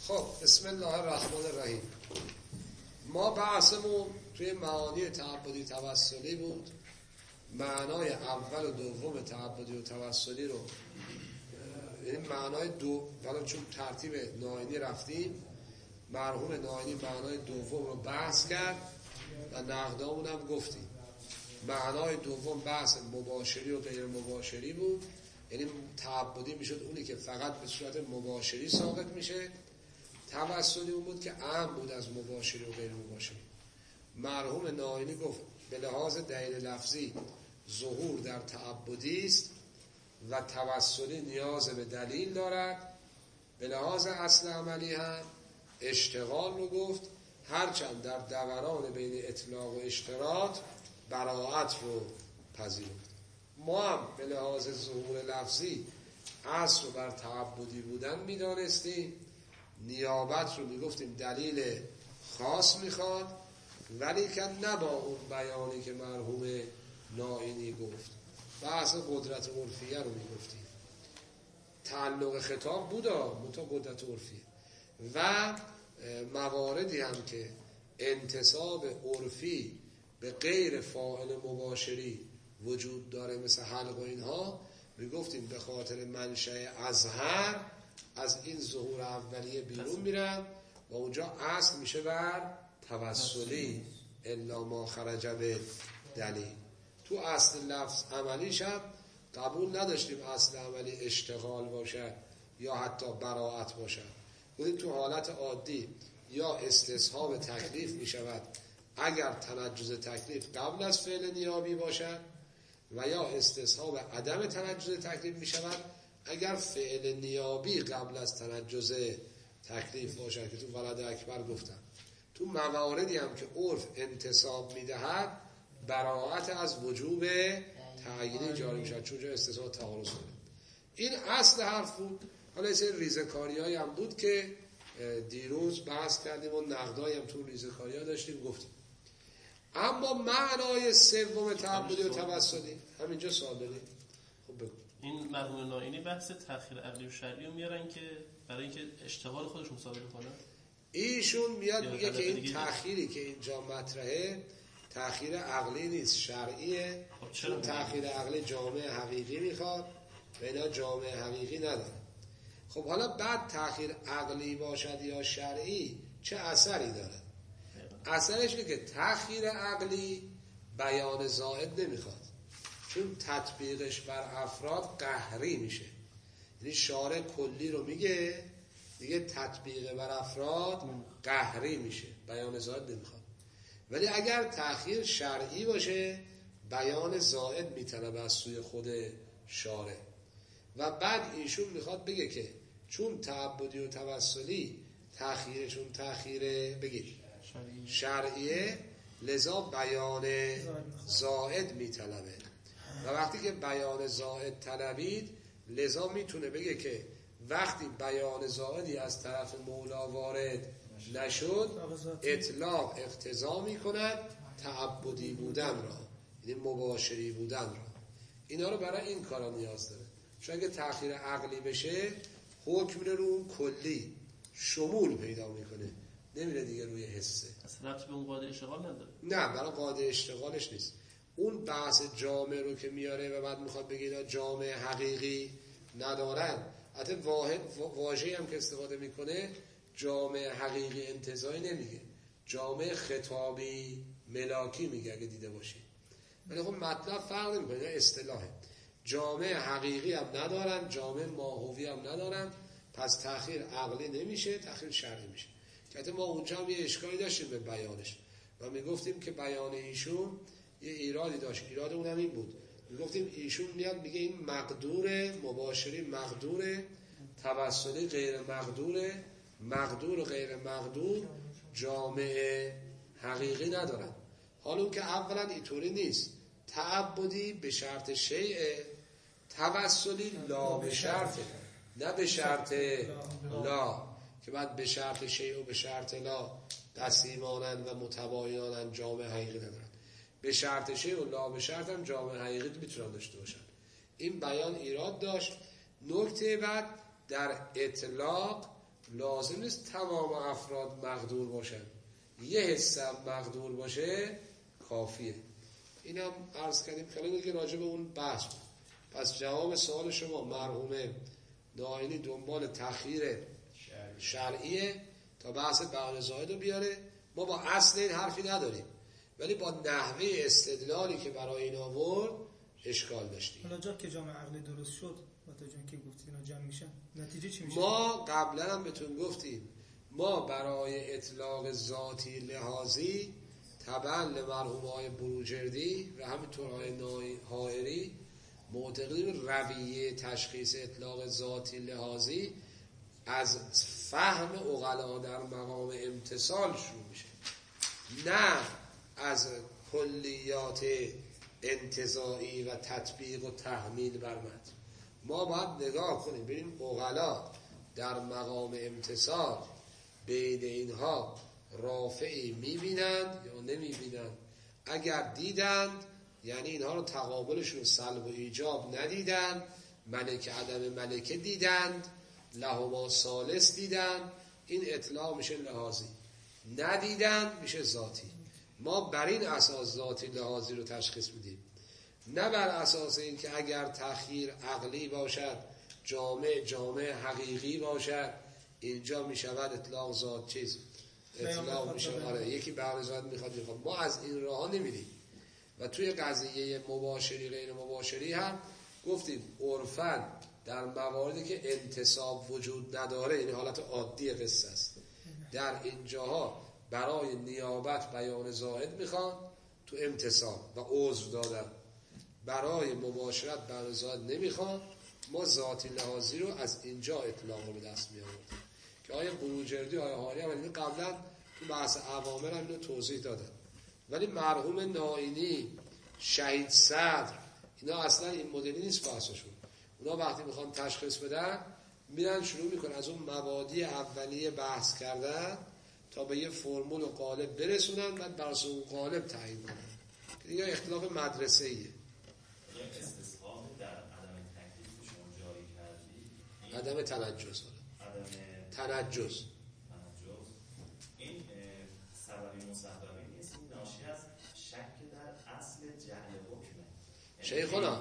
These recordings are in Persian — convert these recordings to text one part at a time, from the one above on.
خب بسم الله الرحمن الرحیم. ما بحثمون توی معانی تعبدی توسلی بود. معنای اول و دوم تعبدی و توسلی رو، یعنی معنای دو، ولی چون ترتیب ناینی رفتیم، مرحوم ناینی معنای دوم رو بحث کرد و نقدامون هم گفتیم. معنای دوم بحث مباشری و غیر مباشری بود، یعنی تعبدی میشد اونی که فقط به صورت مباشری ثابت میشه، توسلی اون بود که اهم بود از مباشری و غیر مباشری. مرحوم ناینی گفت به لحاظ دلیل لفظی ظهور در تعبدی است و توسلی نیاز به دلیل دارد. به لحاظ اصل عملی هم اشتغال رو گفت، هرچند در دوران بین اطلاق و اشتراط براعت رو پذیرفت. ما هم به لحاظ ظهور لفظی اصل رو بر تعبدی بودن میدانستیم، نیابت رو میگفتیم دلیل خاص میخواد، ولی که نه با اون بیانی که مرحوم ناینی گفت. بحث قدرت عرفیه رو میگفتیم، تعلق خطاب بودا متا قدرت عرفیه و مواردی هم که انتساب عرفی به غیر فاعل مباشری وجود داره مثل حلق و اینها، میگفتیم به خاطر منشأ اظهر از این ظهور اولیه بیرون میرن و اونجا اصل میشه بر توسلی الا ما خرج به دلیل. تو اصل لفظ عملیش هم قبول نداشتیم اصل عملی اشتغال باشه یا حتی براعت باشه. بودیم تو حالت عادی یا استصحاب تکلیف میشود اگر تنجز تکلیف قبل از فعل نیابی باشد، و یا استصحاب عدم تنجز تکلیف میشود اگر فعل نیابی قبل از تنجز تکلیف باشد، که تو ولد اکبر گفتم. تو مواردی هم که عرف انتصاب میدهد براعت از وجوب تعیینی جاری میشد، چون جا استصحاب تعارض کنه. این اصل حرف بود. حالا این ریزکاری های هم بود که دیروز بحث کردیم و نقدایی هم تو ریزکاری ها داشتیم گفتیم. اما معنای سوم تعبدی و توسلی همینجا سوال داریم. خب بگو. این مرحوم ناینی بحث تأخیر عقلی و شرعی رو میارن که برای اینکه اشتغال خودشون ثابت کنن. ایشون میاد میگه که این تأخیری که اینجا مطرحه تأخیر عقلی نیست، شرعیه. چون تأخیر عقلی جامعه حقیقی میخواد و اینا جامعه حقیقی نداره. خب حالا بعد تأخیر عقلی باشد یا شرعی چه اثری داره؟ اثرش اینه که تأخیر عقلی بیان زائد نمیخواد، چون تطبیقش بر افراد قهری میشه. یعنی شارع کلی رو میگه دیگه تطبیق بر افراد قهری میشه، بیان زائد نمیخواد. ولی اگر تأخیر شرعی باشه بیان زائد میطلبه از سوی خود شارع. و بعد ایشون میخواد بگه که چون تعبدی و توسلی تأخیرشون تأخیر بگید شرعیه، لذا بیان زائد میطلبه. و وقتی که بیان زائد طلبید، لذا میتونه بگه که وقتی بیان زائدی از طرف مولا وارد نشد، اطلاق اقتضا میکند تعبدی بودن را، یعنی مباشری بودن را. اینا رو برای این کارا نیاز داره. چون اگه تأخیر عقلی بشه حکم رو اون کلی شمول پیدا میکنه، نمیره دیگه روی حسه. اصلا ربطی به اون قاعده اشتغال نداره. نه، برای قاعده اشتغالش نیست. اون بحث جامعه رو که میاره و بعد میخواد بگه اینا جامعه حقیقی ندارن. حتی واژه‌ای هم که استفاده میکنه جامعه حقیقی انتزاعی نمیگه، جامعه خطابی ملاکی میگه اگه دیده باشی. ولی خب مطلب فرق نمیکنه، اصطلاحه. جامعه حقیقی هم ندارن، جامعه ماهوی هم ندارن، پس تأخیر عقلی نمیشه، تأخیر شرعی میشه. که ما اونجا هم یه اشکالی داشتیم به بیانش و میگفتیم که بیان ایشون یه ایرادی داشت. ایراد اون هم این بود، میگفتیم ایشون میاد میگه این مقدور مباشری مقدور، توسلی غیر مقدوره، مقدور و غیر مقدور جامعه حقیقی ندارن. حالا اون که اولا اینطوری نیست، تعبدی به شرط شیعه، توسلی لا به شرطه، نه به شرط لا، که بعد به شرط شیء و به شرط لا تسلیمانند و متباینانند جامعه حقیقی ندارن. به شرط شیء و لا به شرط هم جامعه حقیقی میتونن داشته باشن. این بیان ایراد داشت. نکته بعد در اطلاق لازم نیست تمام افراد مقدور باشن، یه حصه هم مقدور باشه کافیه. اینم عرض کردیم خیلی دیگه راجع به اون بحث بود. پس جواب سوال شما، مرحوم ناینی دنبال تخییر شرعیه تا بحث بیان زائد رو بیاره. ما با اصل این حرفی نداریم، ولی با نحوه استدلالی که برای این آورد اشکال داشتیم. حالا جا که جامعه عقلی درست شد با تا جان که گفتید اینا جمع میشن، نتیجه چی میشه؟ ما قبلا هم بهتون گفتیم ما برای اطلاق ذاتی لحاظی تبع لمرحوم های بروجردی و همینطور های حائری معتقدیم رویه تشخیص اطلاق ذاتی لحاظی از فهم عقلا در مقام امتثال شروع میشه، نه از کلیات انتزاعی و تطبیق و تحمیل بر متن. ما باید نگاه کنیم ببینیم عقلا در مقام امتثال بین اینها رافعی میبینند یا نمیبینند. اگر دیدند یعنی اینها رو تقابلشون سلب و ایجاب ندیدند، ملکه عدم ملکه دیدند، لهما ثالث دیدند، این اطلاق میشه لحاظی. ندیدند میشه ذاتی. ما بر این اساس ذاتی لحاظی رو تشخیص میدیم، نه بر اساس این که اگر تخییر عقلی باشد جامع حقیقی باشد اینجا میشود اطلاق ذات چیز اطلاق میشه. آره یکی بر ذات میخواد. ما از این راه نمیریم و توی قضیه مباشری غیر مباشری هم گفتیم عرفاً در مواردی که انتصاب وجود نداره، این حالت عادی قصه است، در اینجاها برای نیابت بیان زائد میخوان تو امتصاب و عذر دادن، برای مباشرت بیان زائد نمیخوان. ما ذاتی لحاظی رو از اینجا اطلاق رو به دست میاریم که آیا بروجردی آیا حالی هم اینو قبلا تو بحث عوامل هم اینو توضیح دادن. ولی مرحوم ناینی، شهید صدر، اینا اصلا این مدلی نیست بحثشون. اونا وقتی میخوان تشخیص بدن میرن شروع میکنن از اون مبادی اولیه بحث کردن تا به یه فرمول و قالب برسونن، بعد بر اساس اون قالب تعیین کنن. دیگه اختلاف مدرسه ایه. استصحاب در عدم تکلیف شما جاری کردی، عدم تنجز. تنجز این سببی مسببی نیست، این ناشی از شک در اصل جعل حکمه. شیخونا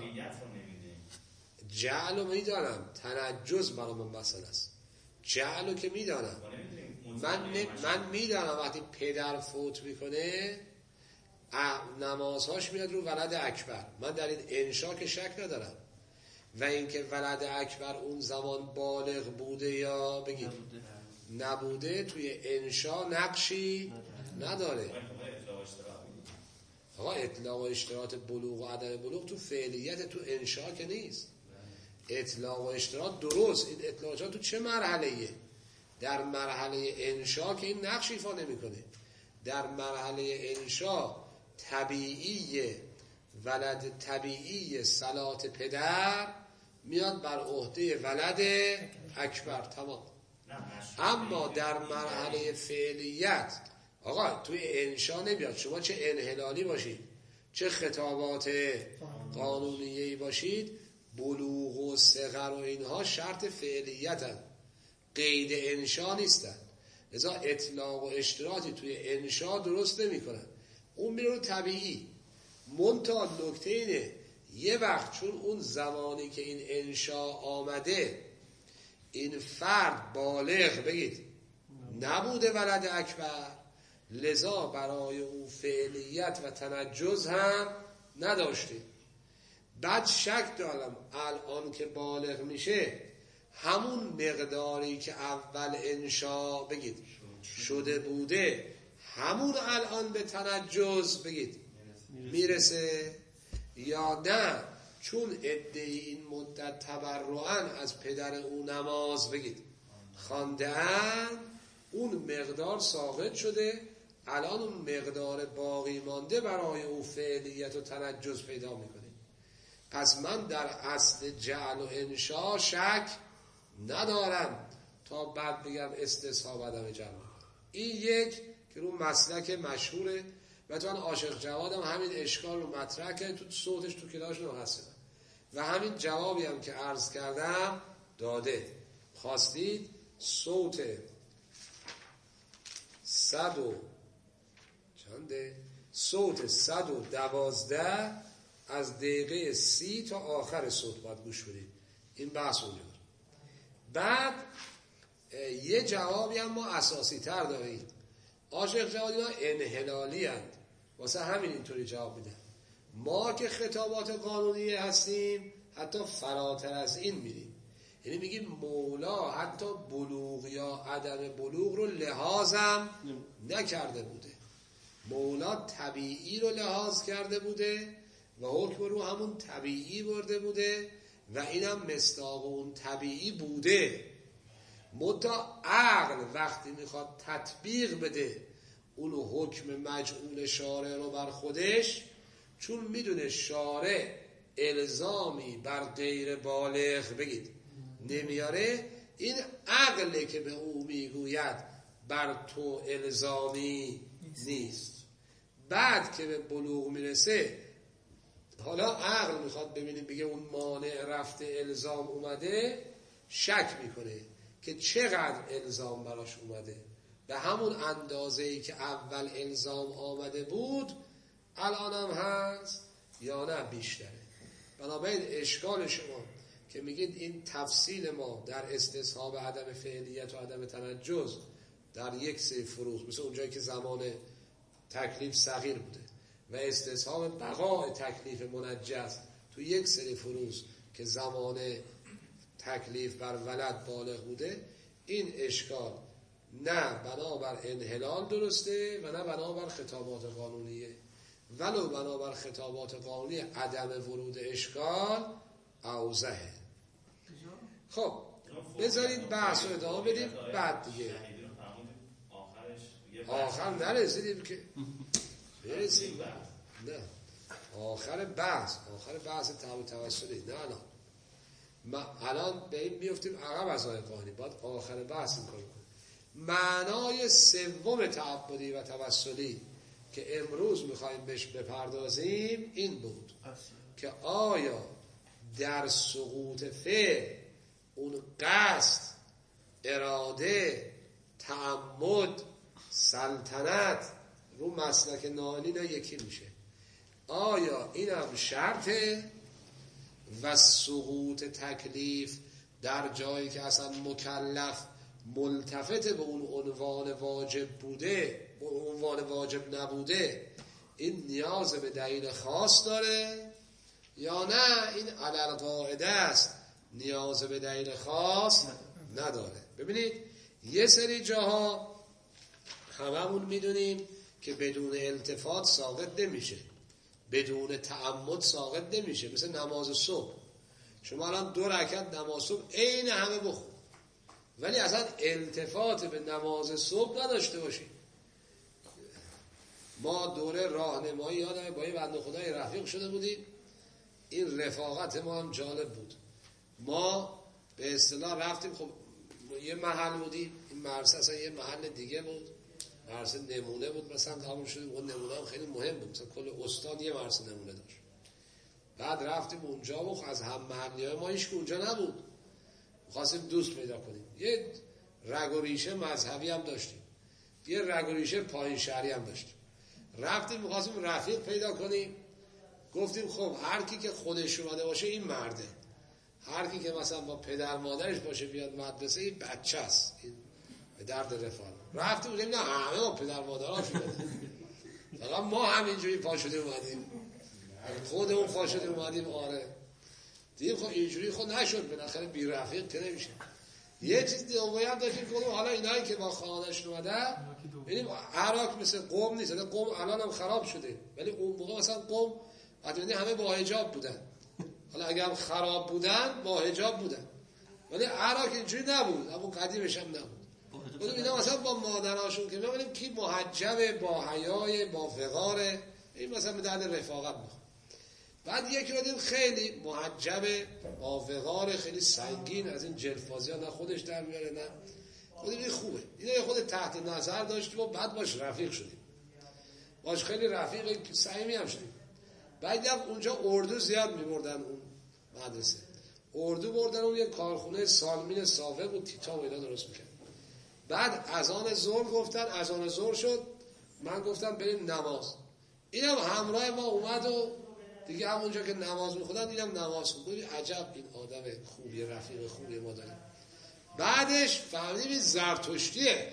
جعلو میدانم، تنجز برای من مسئله است. جعلو که میدانم، من میدانم وقتی پدر فوت میکنه نمازهاش میاد رو ولد اکبر، من در این انشا که شک ندارم. و اینکه ولد اکبر اون زمان بالغ بوده یا بگید نبوده توی انشا نقشی نداره. آقا اطلاق و اشتراط بلوغ و عدم بلوغ تو فعلیت، تو انشا که نیست. اطلاق و اشتراط درست، این اطلاقات تو چه مرحله‌ایه؟ در مرحله انشا که این نقش ایفا نمی‌کنه. در مرحله انشا طبیعی ولد طبیعی صلات پدر میاد بر عهده ولد اکبر، تمام. اما در مرحله فعلیت آقا توی انشا نمیاد. شما چه انحلالی باشید چه خطابات قانونیه‌ای باشید، بلوغ و صغر و اینها شرط فعلیت هست، قید انشا نیستن. لذا اطلاق و اشتراطی توی انشا درست نمی کنن، اون میره رو طبیعی. منتها نکته اینه یه وقت چون اون زمانی که این انشا آمده این فرد بالغ بگید نبوده ولد اکبر، لذا برای اون فعلیت و تنجز هم نداشته. بعد شک دارم الان که بالغ میشه همون مقداری که اول انشا بگید شده بوده همون الان به تنجز بگید میرسه یا نه، چون ادعی این مدت تبرعاً از پدر او نماز بگید خوانده‌اند اون مقدار ساقط شده، الان اون مقدار باقی مانده برای او فعلیت و تنجز پیدا میکنه. پس من در اصل جعل و انشا شک ندارم تا بعد بگم استصحاب عدم جمع. این یک که رو مسلک مشهوره و تو عاشق جواد هم همین اشکال رو مطرح کرد تو صوتش تو کلاش هست و همین جوابی هم که عرض کردم داده. خواستید صوت 112 از دقیقه 30 تا آخر صوت باید گوش بدید. این بحث اونجا. بعد یه جوابی هم ما اساسی تر داریم. عاشق جوادی ها انحلالی هست، واسه همین اینطوری جواب میدن. ما که خطابات قانونی هستیم حتی فراتر از این میریم، یعنی میگیم مولا حتی بلوغ یا عدم بلوغ رو لحاظم نکرده بوده، مولا طبیعی رو لحاظ کرده بوده و حکم رو همون طبیعی برده بوده و اینم مصداق اون طبیعی بوده. متا عقل وقتی میخواد تطبیق بده اون حکم مجعول شارع رو بر خودش، چون میدونه شارع الزامی بر غیر بالغ بگید نمیاره، این عقله که به او میگوید بر تو الزامی نیست. بعد که به بلوغ میرسه حالا عقل میخواد ببینیم بگه اون مانع رفته الزام اومده، شک میکنه که چقدر الزام براش اومده، به همون اندازه‌ای که اول الزام آمده بود الانم هست یا نه بیشتره. بنابراین اشکال شما که میگید این تفصیل ما در استصحاب عدم فعلیت و عدم تنجز در یک سری فروض، مثل اونجایی که زمان تکلیف صغیر بوده و استصحاب بقاء تکلیف منجز تو یک سری فروض که زمان تکلیف بر ولد بالغ بوده، این اشکال نه بنابر انحلال درسته و نه بنابر خطابات قانونیه. ولو بنابر خطابات قانونی عدم ورود اشکال اوضحه. خب بذارید بحث رو ادامه بدیم. بعد دیگه آخر نرسیدیم که برسیم، نه آخر بحث تعبد توسلی، نه ما الان به این میفتیم عقب از آیه قانونی، باید آخر بحث این کار کنیم. معنای سوم تعبدی و توسلی که امروز میخوایم بهش بپردازیم این بود که آیا در سقوط فعل اون قصد، اراده، تعمد، سلطنت رو مسلک نائلین یکی میشه؟ آیا این هم شرطه و سقوط تکلیف در جایی که اصلا مکلف ملتفت به اون عنوان واجب بوده، به عنوان واجب نبوده، این نیاز به دلیل خاص داره یا نه این علل قاعده است نیاز به دلیل خاص نداره؟ ببینید یه سری جاها هممون میدونیم که بدون التفات ساقط نمیشه، بدون تعمد ساقط نمیشه. مثل نماز صبح، شما الان 2 رکعت نماز صبح عین همه بخون ولی اصلا التفات به نماز صبح نداشته باشید. ما دوره راهنمایی یادمه با یه بنده خدای رفیق شده بودیم، این رفاقت ما هم جالب بود. ما به اصطلاح رفتیم، خب یه محل بودیم، این مرسه اصلا یه محل دیگه بود، مرسه نمونه بود مثلا قبول شدیم، اون نمونه هم خیلی مهم بود، مثلا کل استان یه مرسه نمونه داشت. بعد رفتیم اونجا و از هم محلی های ما هیچ که اونجا نبود، خواستیم دوست پیدا کنیم. یه رگ و ریشه مذهبی هم داشتیم، یه رگ و ریشه پایین شهری هم داشتیم. رفتیم می‌خواستیم رفیق پیدا کنیم، گفتیم خب هر کی که خودش اومده باشه این مرده، هر کی که مثلا با پدر مادرش باشه بیاد مدرسه این بچه است، این به درد رفاه. رفتیم بودیم نه همه ما پدر مادرها شده، فقط ما همینجوری پا شده اومدیم، خودمون پا شده اومدیم. آره دیگه خب اینجوری خود نشد، بالاخره بی رفیق که نمیشه. یه چیز دومی هم داشتیم که حالا اینایی که با خانه‌اش اومدن ببینیم عراق مثل قم نیست، قم الان هم خراب شده ولی اون موقع مثلا قم وقتی همه با حجاب بودن، حالا اگر هم خراب بودن با حجاب بودن ولی عراق اینجوری نبود، اما قدیمش هم نبود. بودیم اینا مثلا با مادراشون که ببینیم کی محجبه، با حیای، با وقاره، این مثلا به درد رفاقت میخواد. بعد یکی رو دیم خیلی محجبه، با وقاره، خیلی سنگین، از این جلفازی ها نه خودش در میاره نه بودیم این خوبه، این خود تحت نظر داشتیم و بعد باش رفیق شدیم، باش خیلی رفیق صمیمی هم شدیم. بعد اونجا اردو زیاد میبردن اون مدرسه، اردو بردن اون یه کارخونه سالمین صافه بود، تیتا و اینا درست میکرد. بعد اذان ظهر گفتن، اذان ظهر شد، من گفتم بریم نماز. اینم همراه ما اومد و دیگه همونجا که نماز میخوندن دیدم نماز خوندن. عجب این آدم خوبی، رفیق خوبی ما داریم. بعدش فهمیدیم این زرتشتیه.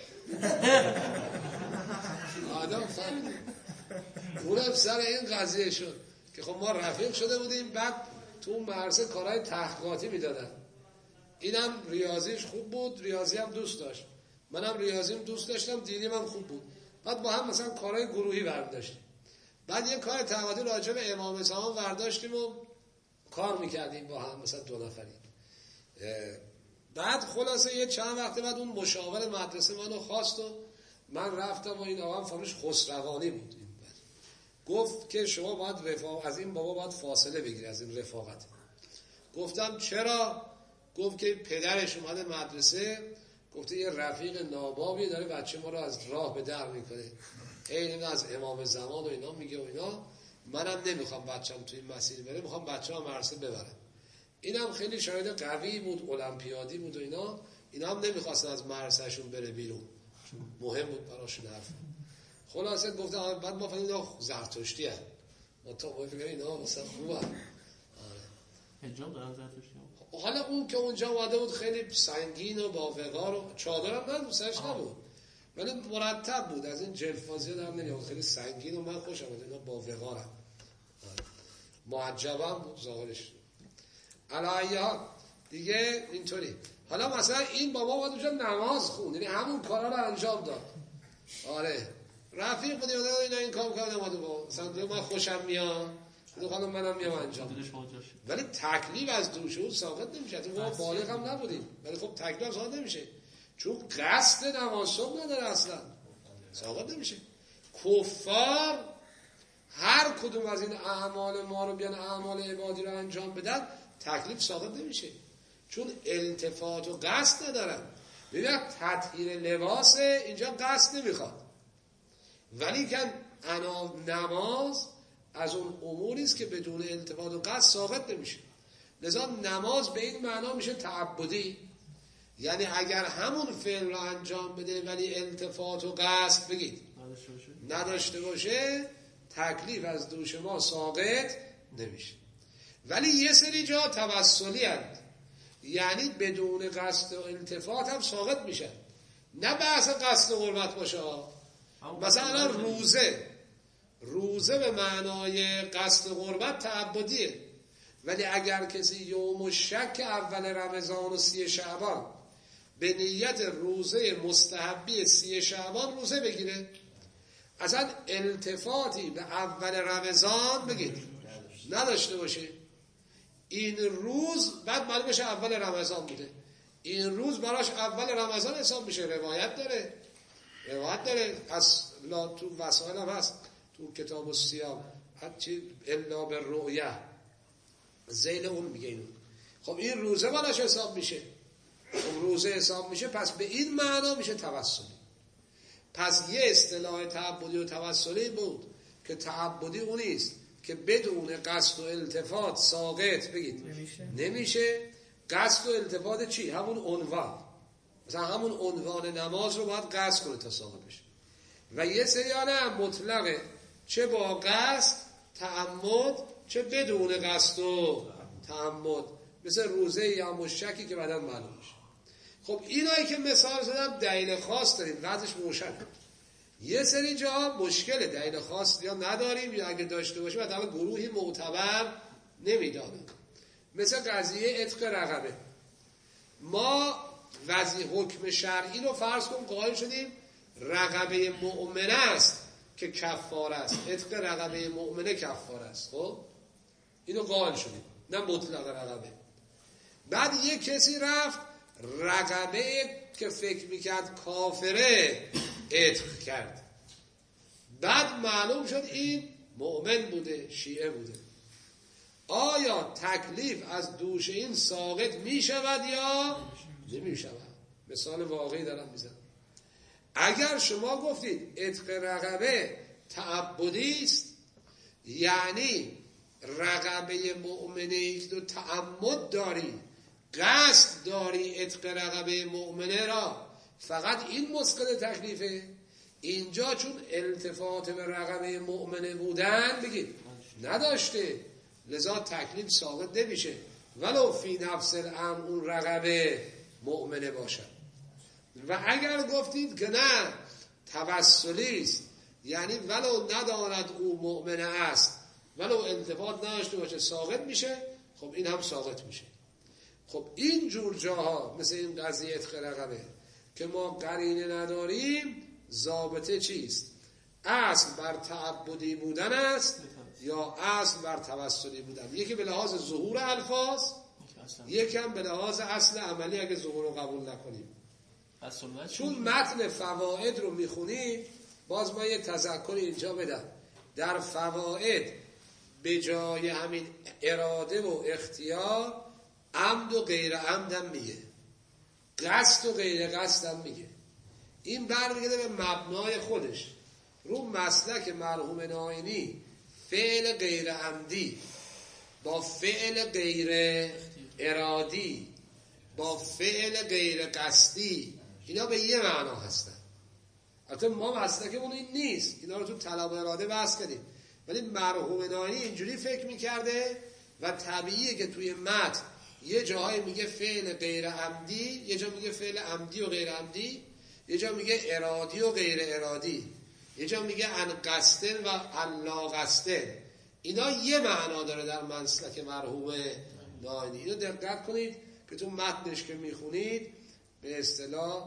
آدم فهمیدیم اونم سر این قضیه شد که خب ما رفیق شده بودیم. بعد تو اون مدرسه کارهای تحقیقاتی میدادن. اینم ریاضیش خوب بود، ریاضی هم دوست داشت، منم ریاضیم دوست داشتم، دینیم هم خوب بود. بعد با هم مثلا کارهای گروهی برداشتیم. بعد یه کار تحقیقاتی راجع به امام زمان برداشتیم و کار میکردیم با هم، مثلا 2 نفری. بعد خلاصه یه چند وقت بعد اون مشاور مدرسه منو خواست و من رفتم و این آقا فامیلش خسروانی بود. گفت که شما باید از این بابا باید فاصله بگیری، از این رفاقت. گفتم چرا؟ گفت که پدرش اومده مدرسه، گفته یه رفیق نابابی داره بچه ما رو از راه به در میکنه، این از امام زمان و اینا میگه و اینا. منم نمیخوام بچه‌م توی این مسیر بره، میخوام بچه‌ام مدرسه ببرم. اینم خیلی شاید قوی بود، المپیادی بود و اینا هم نمیخواستن از مدرسه‌شون بره بیرون، مهم بود براشون حرف. خلاصه گفتم بعد ما فهمیدیم اینا زرتشتی هست، ما تا ما فکر اینا مثلا خوبه. آره حجاب دارن زرتشتی. حالا اون که اونجا اومده بود خیلی سنگین و با وقار و چادرم من دوستش نبود، ولی مرتب بود، از این جلفازی در نمیاد، خیلی سنگین و من خوشم بود، اینا با وقارم. معجبم بود ظاهرش. علایها دیگه اینطوری. حالا مثلا این بابا اومد اونجا نماز خوند، یعنی همون کارا رو انجام داد. آره رفیق بودیم اینا این کار می‌کردن، مثلا من خوشم میاد، خانم منم میام انجام. ولی تکلیف از دوش اون ساقط نمیشه. ما بالغ هم نبودیم، ولی خب تکلیف ساقط نمیشه چون قصد نماز صبح نداره، اصلا ساقط نمیشه. کفار هر کدوم از این اعمال ما رو بیان اعمال عبادی رو انجام بدن، تکلیف ساقط نمیشه چون التفات و قصد ندارن. ببین تطهیر لباس اینجا قصد نمیخواد، ولی که نماز از اون اموری است که بدون التفات و قصد ساقط نمیشه. لذا نماز به این معنا میشه تعبدی، یعنی اگر همون فعل را انجام بده ولی التفات و قصد بگید نداشته باشه، تکلیف از دوش ما ساقط نمیشه. ولی یه سری جا توسلی هست، یعنی بدون قصد و التفات هم ساقط میشه. نه بحث قصد و قربت باشه. مثلا روزه به معنای قصد قربت تعبدیه، ولی اگر کسی یوم الشک اول رمضان و 30 شعبان به نیت روزه مستحبی 30 شعبان روزه بگیره، اصلا التفاتی به اول رمضان بگید نداشته باشه، این روز بعد معلوم بشه اول رمضان بوده، این روز براش اول رمضان حساب میشه. روایت داره از تو وسائل هم هست، تو کتاب الصیام حتی الا بالرؤیا زیل اون میگه اینو. خب این روزه براش حساب میشه، خب روزه حساب میشه، پس به این معنا میشه توسلی. پس یه اصطلاح تعبدی و توسلی بود که تعبدی اونیست که بدون قصد و التفات ساقط بگید نمیشه. قصد و التفات چی؟ همون عنوان، مثلا همون عنوان نماز رو باید قصد کنه تا ساقط بشه. و یه سریانه مطلقه، چه با قصد تعمد چه بدون قصد و تعمد، مثل روزه یا مشکی که بعداً معلوم میشه. خب اینایی که مثال زدم دلیل خاص داریم، وضعش روشن. یه سری جا مشکل دلیل خاص یا نداریم، یا اگه داشته باشیم حداقل گروهی معتبر نمیدانیم. مثل قضیه عتق رقبه، ما وضعی حکم شرعی رو فرض کن قائل شدیم رقبه مؤمنه است که کفاره است، عتق رقبه مؤمنه کفاره است. خب اینو قائل شدیم، نه مطلق رقبه. بعد یه کسی رفت رقبه که فکر میکرد کافره عتق کرد، بعد معلوم شد این مؤمن بوده، شیعه بوده. آیا تکلیف از دوش این ساقط میشود یا نمیشود؟ مثال واقعی دارم میزنم. اگر شما گفتید عتق رقبه تعبدی است، یعنی رقبه مؤمنه که تو تعمد داری قصد داری عتق رقبه مؤمنه را، فقط این مسقط تکلیفه. اینجا چون التفات به رقبه مؤمنه بودن بگید نداشته، لذا تکلیف ساقط نمیشه ولو فی نفس الامر اون رقبه مؤمنه باشد. و اگر گفتید که نه توسلی است، یعنی ولو نداند او مؤمنه است، ولو التفات نداشته باشه ساقط میشه، خب این هم ساقط میشه. خب این جور جاها مثل این قضیه عتق رقبه که ما قرینه نداریم، ضابطه چیست؟ اصل بر تعبدی بودن است یا اصل بر توسلی بودن؟ یکی به لحاظ ظهور الفاظ، یکی هم به لحاظ اصل عملی اگه ظهور رو قبول نکنیم. چون متن فواید رو میخونیم، باز ما یه تذکر اینجا بدم. در فواید به جای همین اراده و اختیار عمد و غیر عمد هم میگه، قصد و غیر قصد هم میگه. این برمیگرده به مبنای خودش. رو مسلک مرحوم ناینی فعل غیر عمدی با فعل غیر ارادی با فعل غیر قصدی اینا به یه معنا هستن. البته ما مسلکمون این نیست، اینا رو تو طلب اراده بحث کردیم، ولی مرحوم ناینی اینجوری فکر میکرده و طبیعیه که توی متن یه جاهای میگه فعل غیر عمدی، یه جا میگه فعل عمدی و غیر عمدی، یه جا میگه ارادی و غیر ارادی، یه جا میگه ان قصدن و ان لا قصدن. اینا یه معنا داره در مسلک مرحوم ناینی. اینو دقت کنید که تو متنش که میخونید به اصطلاح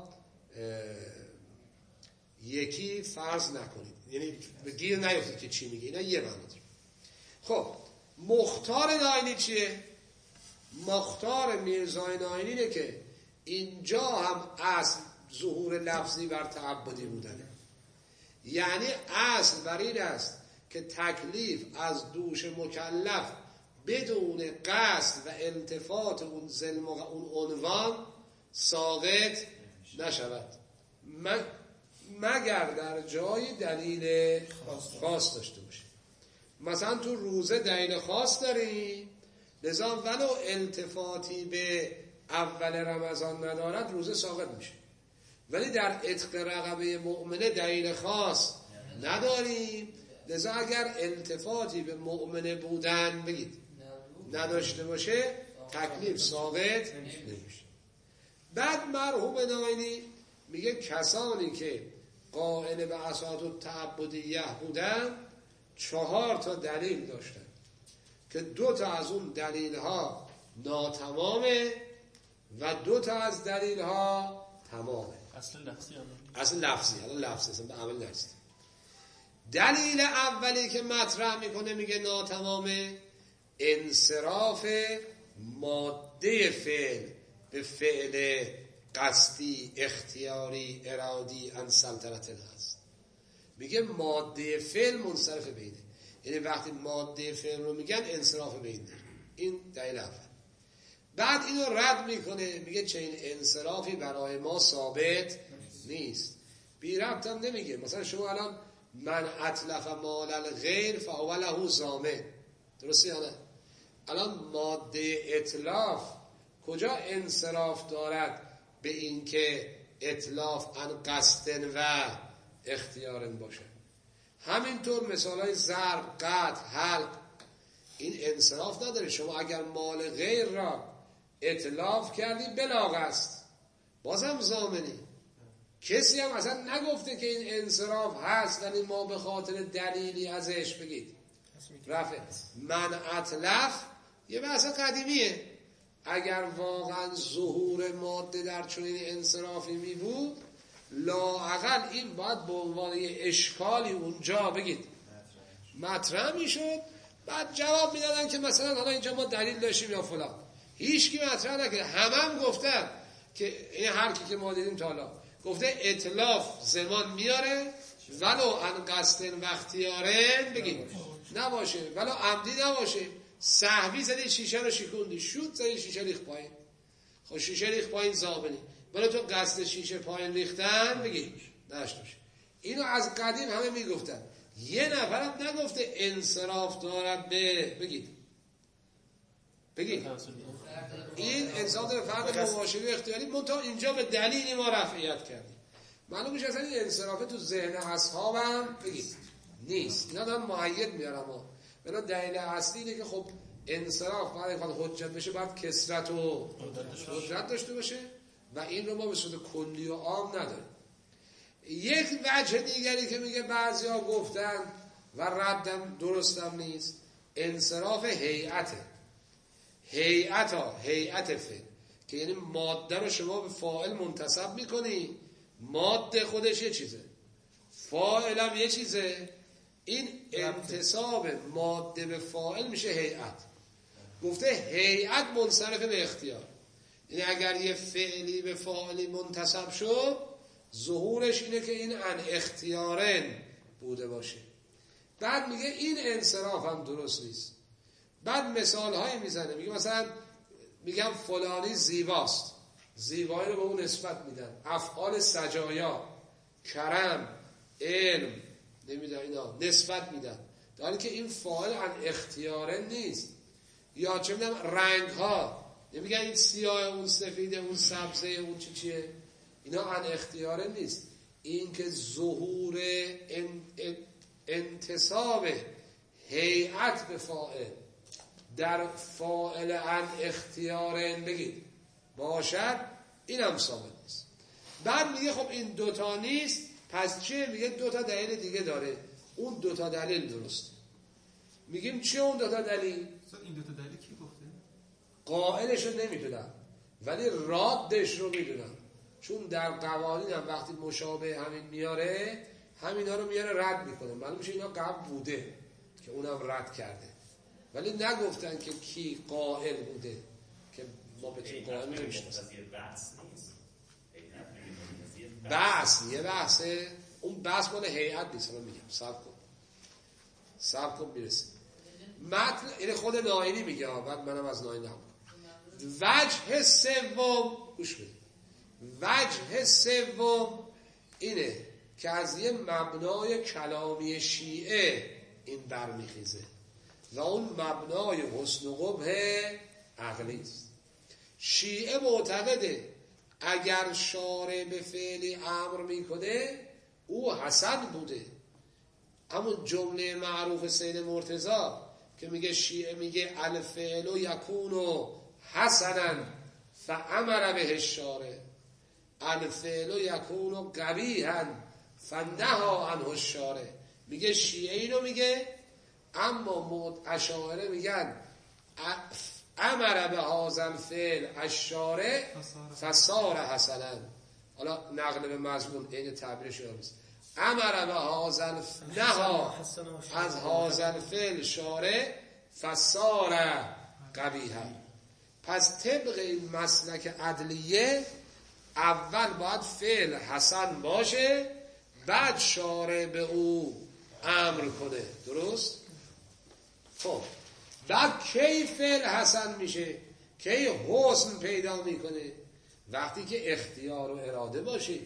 یکی فرض نکنید، یعنی به گیر نیفتید که چی میگه. اینا یه معنا داره. خب مختار ناینی چیه؟ مختار میرزای ناینی اینه که اینجا هم اصل ظهور لفظی بر تعبدی بودنه، یعنی اصل بر این است که تکلیف از دوش مکلف بدون قصد و التفات اون ظلم و اون عنوان ساقط نشود مگر در جای دلیل خاص داشته باشه. مثلا تو روزه دلیل خاص داری، لذا ولو التفاتی به اول رمضان ندارد روزه ساقط میشه. ولی در عتق رقبه مؤمنه دلیل خاص نداریم، لذا اگر التفاتی به مؤمنه بودن بگید نداشته باشه تکلیف ساقط نمیشه. بعد مرحوم ناینی میگه کسانی که قائل به اساس التعبدیه بودن 4 تا دلیل داشتن که 2 تا از اون دلیل ها ناتمامه و 2 تا از دلیل ها تمامه. اصل لفظی اصلا به عمل نرسید. دلیل اولی که مطرح میکنه میگه ناتمامه انصراف ماده فعل به فعل قصدی اختیاری ارادی ان سلطنت هست. میگه ماده فعل منصرف بینه، یعنی وقتی ماده فعل رو میگن انصراف بین داره. این دلیل اول. بعد اینو رد میکنه میگه چه این انصرافی برای ما ثابت نیست. بی ربط هم نمیگه. مثلا شما الان من اتلف مال الغیر فهو له ضامن، درسته یا نه؟ الان ماده اتلاف کجا انصراف دارد به این که اتلاف ان قصدن و اختیارن باشه؟ همینطور مثالای ضرب، قطع، حلق این انصراف نداره. شما اگر مال غیر را اتلاف کردی بلا قصد بازم ضامنی. کسی هم اصلا نگفته که این انصراف هست، ولی ما به خاطر دلیلی ازش بگید رفع. من اتلف یه بحث قدیمیه. اگر واقعا ظهور ماده در چنین انصرافی می بود لااقل این باید به عنوان یه اشکالی اونجا بگید مطرح می شد. بعد جواب می دادن که مثلا حالا اینجا ما دلیل داشتیم یا فلان. هیچ کی مطرح نکرده. هم گفتن که این هر کی که ما دیدیم تا حالا گفته اتلاف زمان میاره ولو ان قصدن و اختیارن بگید نباشه، ولو عمدی نباشه. سهوی زدی شیشه رو شکوندی، شوت زدی شیشه ریخت پایین، خب شیشه ریخت پایین ضامنی. ولی تو قصد شیشه پایین ریختن بگید نشته باشه. اینو از قدیم همه میگفتن. یه نفرم نگفته انصراف دارد به بگید بگید این انسان داره فرد مباشری و اختیاری، منتها اینجا به دلیلی ما رفعیت کردیم. معلوم میشه اصلا این انصرافه تو ذهن اصحابم بگید نیست. اینا دارم معید میارم اما بنا دلیل اصلی اینه که خب انصراف برای خود حجت بشه باید کثرت و قدرت داشته باشه و این رو ما به صورت کلی و عام نداریم. یک وجه دیگری که میگه بعضیا گفتن و ردم درستم نیست، انصراف هیئته. هیئت فعل که یعنی ماده رو شما به فاعل منتسب میکنی، ماده خودش یه چیزه، فاعل هم یه چیزه، این انتساب ماده به فاعل میشه هیئت. گفته هیئت منصرف به اختیار، یعنی اگر یه فعلی به فاعلی منتسب شد ظهورش اینه که این ان اختیارن بوده باشه. بعد میگه این انصراف هم درست نیست. بعد مثال هایی میزنه، میگه مثلا میگم فلانی زیباست، زیبایی رو به اون نسبت میدن. افعال سجایا، کرم، علم، نمیدن اینا نسبت میدن، در حالی که این فاعل ان اختیاره نیست. یا چه میدونم رنگ ها، نمیگن این سیاه اون سفیده اون سبزه اون چیه، اینا ان اختیاره نیست. این که ظهور انتصاب هیئت به فاعل در فاعل ان اختیارن بگید باشد، این هم ثابت نیست. بعد میگه خب این دوتا نیست، پس چیه؟ میگه دوتا دلیل دیگه داره، اون دوتا دلیل درسته. میگیم چیه اون دوتا دلیل؟ این دوتا دلیل کی گفته؟ قائلش رو نمیدونم ولی رادش رو میدونم، چون در قوانین هم وقتی مشابه همین میاره همینا رو میاره رد میکنه. معلوم میشه اینا قبل بوده که اونم رد کرده، ولی نگفتن که کی قائل بوده که ما بتونیم قائل نمیشیم. بحث یه بحثه، اون بحث مال هیئت نیست. من میگم صبر کن میرسه متن. این خود ناینی میگه، بعد منم از ناینی هم وجه سوم گوش بدید. وجه سوم اینه که از یه مبنای کلامی شیعه این برمیخیزه و اون مبنای حسن و قبح عقلی است. شیعه معتقده اگر شارع به فعلی امر میکنه او حسن بوده. همون جمله معروف سید مرتضی که میگه شیعه میگه الفعل یکون حسنا فامر به الشارع، الفعل یکون قبیحا فنهی عنه الشارع. میگه شیعه اینو میگه، اما اشاعره میگن امر به هذا الفعل الشارع فصار حسنا. حالا نقل به مضمون عین تعبیرش نیست. امر به هذا نها از هذا الفعل شارع فصار قبیحا. پس طبق این مسلک عدلیه اول باید فعل حسن باشه، بعد شارع به او امر کنه. درست؟ خب بعد کی فعل حسن میشه، کی حسن پیدا میکنه؟ وقتی که اختیار و اراده باشه.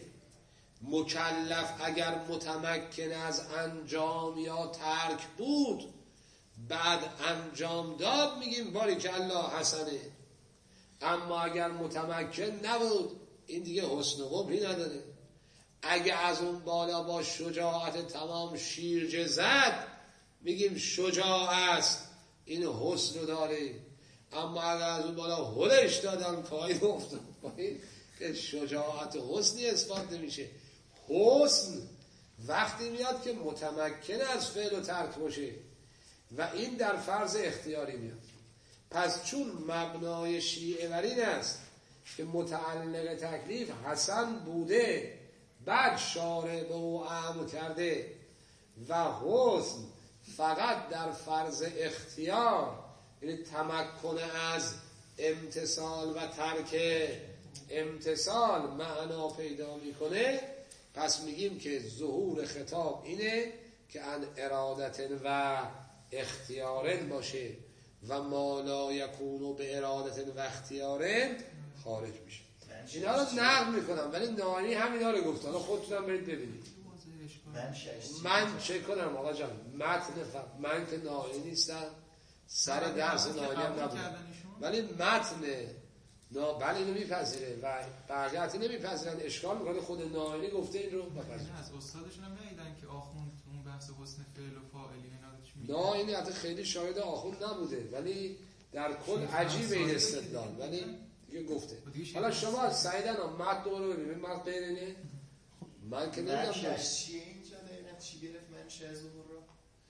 مکلف اگر متمکن از انجام یا ترک بود بعد انجام داد میگیم باریکالله حسنه، اما اگر متمکن نبود این دیگه حسن و قبحی نداره. اگه از اون بالا با شجاعت تمام شیرجه زد میگیم شجاع است، این حسن رو داره. اما اگر از اون بالا هلش دادن پایین افتاد پایین که شجاعت و حسنی اثبات نمیشه. حسن وقتی میاد که متمکن از فعل و ترک باشه و این در فرض اختیاری میاد. پس چون مبنای شیعه بر این است که متعلق تکلیف حسن بوده بعد شارع به او امر کرده و حسن فقط در فرض اختیار، یعنی تمکن از امتثال و ترک امتثال معنا پیدا میکنه، پس میگیم که ظهور خطاب اینه که ان ارادت و اختیارن باشه و ما لا یکونو به ارادت و اختیارن خارج میشه. اینا رو نقل میکنم ولی نانی همینا رو گفت، حالا خودتونم برید ببینید. من چه کنم آقا جان؟ من که نانی نیستم، سر درس ناینی هم نبود، ولی متن بله اینو میپذیره و بقیه‌تی نمیپذیرن. اشکال میکنه خود ناینی گفته این رو بپذیره. از استادشون هم ندیدن که آخوند اون بحث حسن فعل و فاعلی اینا رو چی میگه؟ نه این حتی خیلی شاهد آخوند نبوده، ولی در کل عجیب این استدلال، ولی دیگه گفته. حالا شما سعیدن متن رو ببینید، متن غیر اینه؟ من که نمیدونم چیه اینجا دقیقا چی گرفت منشأ ظهور رو؟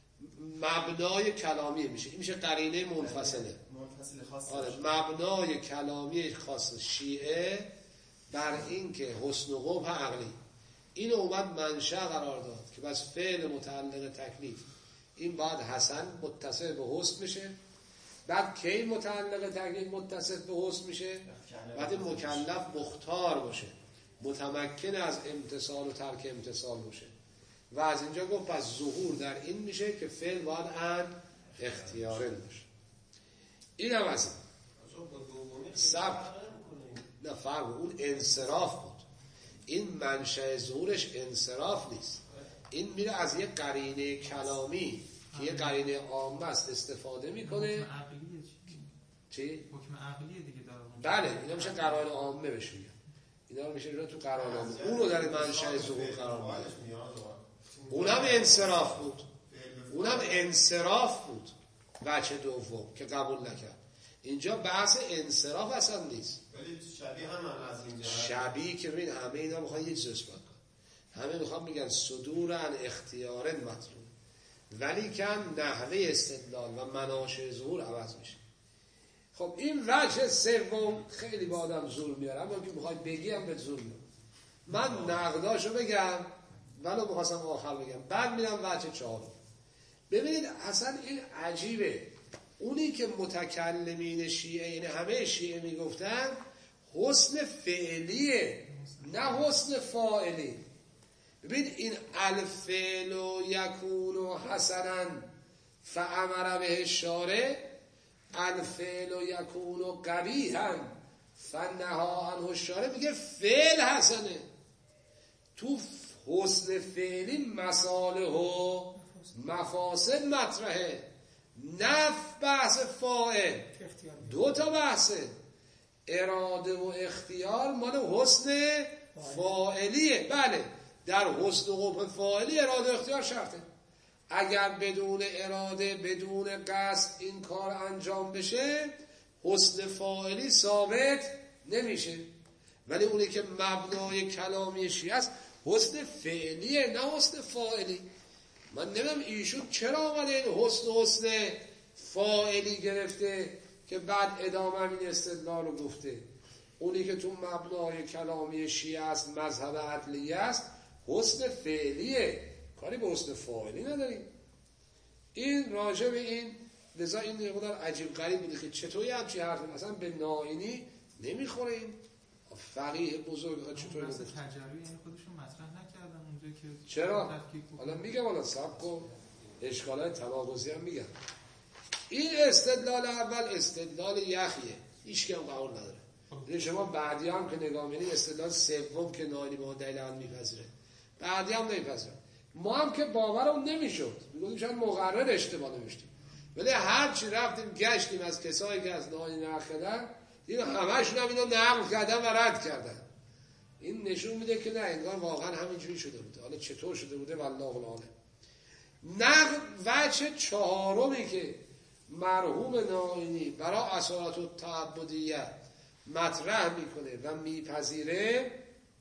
مبنای کلامی میشه، این میشه قرینه منفصله. منفصل خاص. آره مبنای کلامی خاص شیعه بر این که حسن و قبح عقلی اینو اومد منشأ قرار داد که بس فعل متعلق تکلیف این باید حسن متصل به حسن میشه. بعد کی متعلق تکلیف متصل به حسن میشه؟ بعد مکلف مختار باشه، متمکن از امتثال و ترک امتثال باشه. و از اینجا گفت پس ظهور در این میشه که فعل باید ان اختیاره باشه. این هم از این سب نه فرق، اون انصراف بود. این منشأ ظهورش انصراف نیست، این میره از یه قرینه کلامی که یه قرینه عامه است استفاده میکنه. حکم عقلیه چی؟ حکم عقلیه دیگه بله اینا میشه قرائن عامه بهش میگن، اینا رو میشه تو قرائن عامه، اون رو در منشأ ظهور قرار میده. اونم انصراف بود، اونم انصراف بود. بچه دوم که قبول نکرد. اینجا بحث انصراف اصلا نیست، ولی شبیه هم از اینجا شبیه که ببین همه اینا میخوان یه چیز اثبات کنن، همه میخوان میگن صدورن اختیارن مطلوب، ولی کن نحوه استدلال و مناشأ ظهور عوض میشه. خب این وجه سوم خیلی با آدم زور میاره، اما که میخوای بگیم به زور میاره. من نقداشو بگم ولو میخواستم آخر بگم، بعد میرم وجه چهارم. ببینید اصلا این عجیبه، اونی که متکلمین شیعه یعنی همه شیعه میگفتن حسن فعلیه نه حسن فاعلی. ببین این الفعل یکون حسنا فامر به الشارع، الفعل یکون قبیحا فنهی عنه الشارع، میگه فعل حسنه. تو حسن فعلی مصالح و مفاسد مطرحه، نه بحث فاعل. دو تا بحثه، اراده و اختیار مال حسن فاعلیه. بله در حسن و قبح فاعلی اراده و اختیار شرطه. اگر بدون اراده بدون قصد این کار انجام بشه حسن فاعلی ثابت نمیشه. ولی اونی که مبنای کلامی شیعه است حسن فعلیه نه حسن فاعلی. من نمیدونم ایشون چرا آمده این حسن فاعلی گرفته که بعد ادامه این استدلال رو گفته. اونی که تو مبنای کلامی شیعه است مذهب عدلیه است حسن فعلیه، کاری به حسن فاعلی نداریم. این راجع به این لذا این مقدار عجیب غریب بوده که چطوری همچی حرفی مثلا به ناینی نمیخوره. این فقیه بزرگ چطوری بحث تجربی یعنی خودشون مطرح نکردن اونجا که چرا؟ حالا میگم حالا صبر کن، اشکالات تناقضی هم میگم. این استدلال اول استدلال یخیه، هیچ کم قبول نداره. یعنی شما بعدی هم که نگاه می‌کنید استدلال سوم که ناینی با دلیل میپذیره، بعدی هم نمیپذیره. ما هم که باورم نمیشد، میگفتیم شاید مقرر اشتباه نوشتیم، ولی هر چی رفتیم گشتیم از کسایی که از ناینی نقل کردن دیدیم همشون هم اینو نقل کردن و رد کردن. این نشون میده که نه انگار واقعا همینجوری شده بوده. حالا چطور شده بوده والله العالم. نقل وجه چهارمی که مرحوم ناینی برای اصالت و تعبدیه مطرح میکنه و میپذیره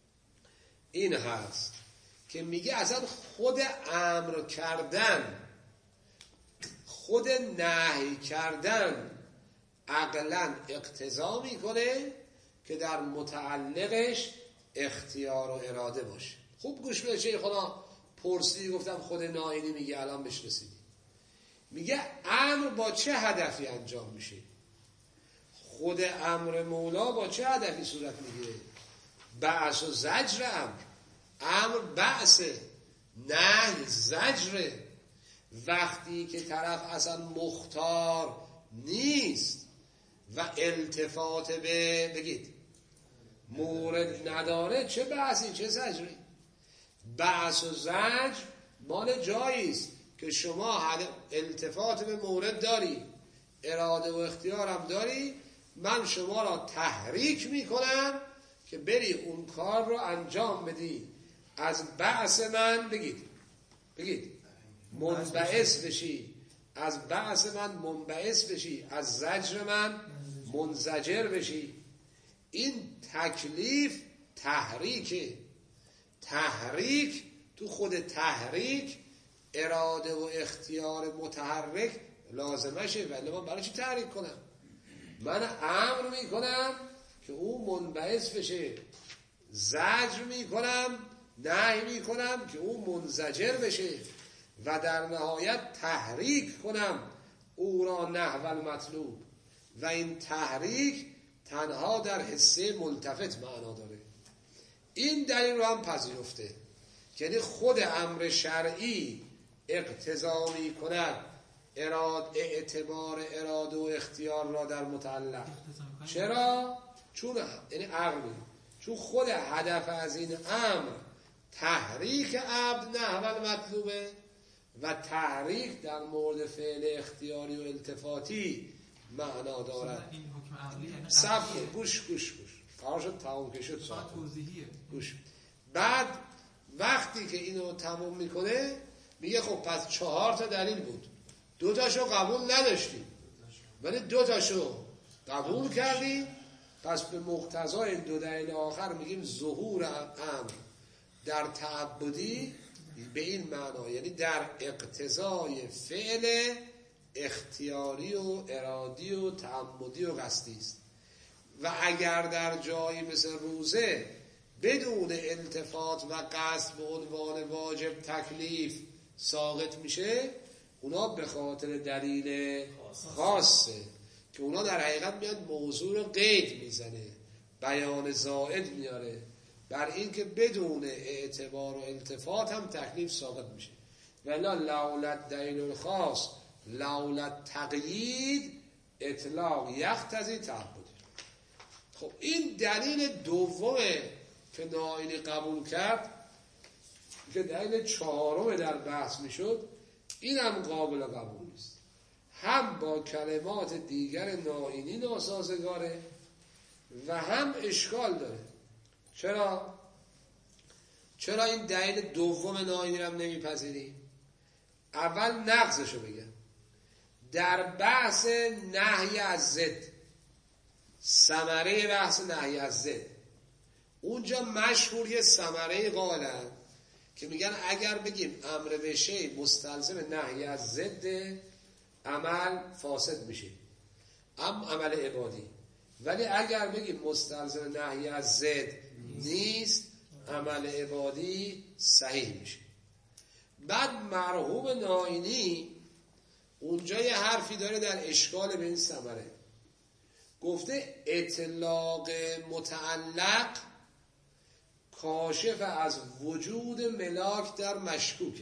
این هست که میگه اصلا خود امر کردن خود نهی کردن عقلا اقتضا میکنه که در متعلقش اختیار و اراده باشه. خوب گوش بده چه خدا پرسی گفتم خود ناینی میگه الان بهش رسیدی. میگه امر با چه هدفی انجام میشه؟ خود امر مولا با چه هدفی صورت میگیره؟ بعث و زجر امر بعثه، نهی زجره. وقتی که طرف اصلا مختار نیست و التفات به بگید مورد نداره، چه بعثی چه زجری؟ بعث و زجر مال جاییست که شما التفات به مورد داری، اراده و اختیارم داری، من شما را تحریک میکنم که بری اون کار رو انجام بدی، از بعث من بگید منبعث بشی، از بعث من منبعث بشی، از زجر من منزجر بشی. این تکلیف تحریکه. تحریک، تو خود تحریک اراده و اختیار متحرک لازمشه، ولی من برای چی تحریک کنم؟ من امر میکنم که او منبعث بشه، زجر میکنم، نهی میکنم که او منزجر بشه، و در نهایت تحریک کنم او را نحو المطلوب. و این تحریک تنها در حصه ملتفت معنا داره. این دلیل رو هم پذیرفته، یعنی خود امر شرعی اقتضا می کند اعتبار اراده و اختیار را در متعلق. چرا؟ چون یعنی عقلی، چون خود هدف از این امر تحریک عبد نحو المطلوبه، و تحریک در مورد فعل اختیاری و التفاتی معنا دارد. این حکم عقلی یعنی صبر، گوش قرار شد تمام که شد ساعت توضیحیه. گوش. بعد وقتی که اینو تمام میکنه میگه خب پس 4 تا دلیل بود، 2 تاشو قبول نداشتیم ولی 2 تاشو قبول کردیم، پس به مقتضای این 2 دلیل آخر میگیم ظهور امر در تعبدی به این معنا، یعنی در اقتضای فعل اختیاری و ارادی و تعمدی و قصدی است. و اگر در جایی مثل روزه بدون التفات و قصد به عنوان واجب تکلیف ساقط میشه، اونا به خاطر دلیل خاصه که اونا در حقیقت میاد موضوع رو قید میزنه، بیان زائد میاره بر این که بدون اعتبار و التفات هم تکلیف ساقط میشه. ولا لولت دلیل الخاص لولت تقیید اطلاق یقتضی تعبد. خب این دلیل دومه که نائینی قبول کرد که دلیل 4 در بحث میشد، این هم قابل قبول نیست، هم با کلمات دیگر نائینی ناسازگاره و هم اشکال داره. چرا این دلیل دوم نائینی هم نمیپذیری؟ اول نقضشو بگم. در بحث نهی از ضد، ثمره بحث نهی از ضد، اونجا مشهور یه ثمره قائلن که میگن اگر بگیم امر به شی مستلزم نهی از ضد، عمل فاسد میشه، عمل عبادی. ولی اگر بگیم مستلزم نهی از ضد نیست، عمل عبادی صحیح میشه. بعد مرحوم نائینی اونجا یه حرفی داره در اشکال به این ثمره، گفته اطلاق متعلق کاشف از وجود ملاک در مشکوکه.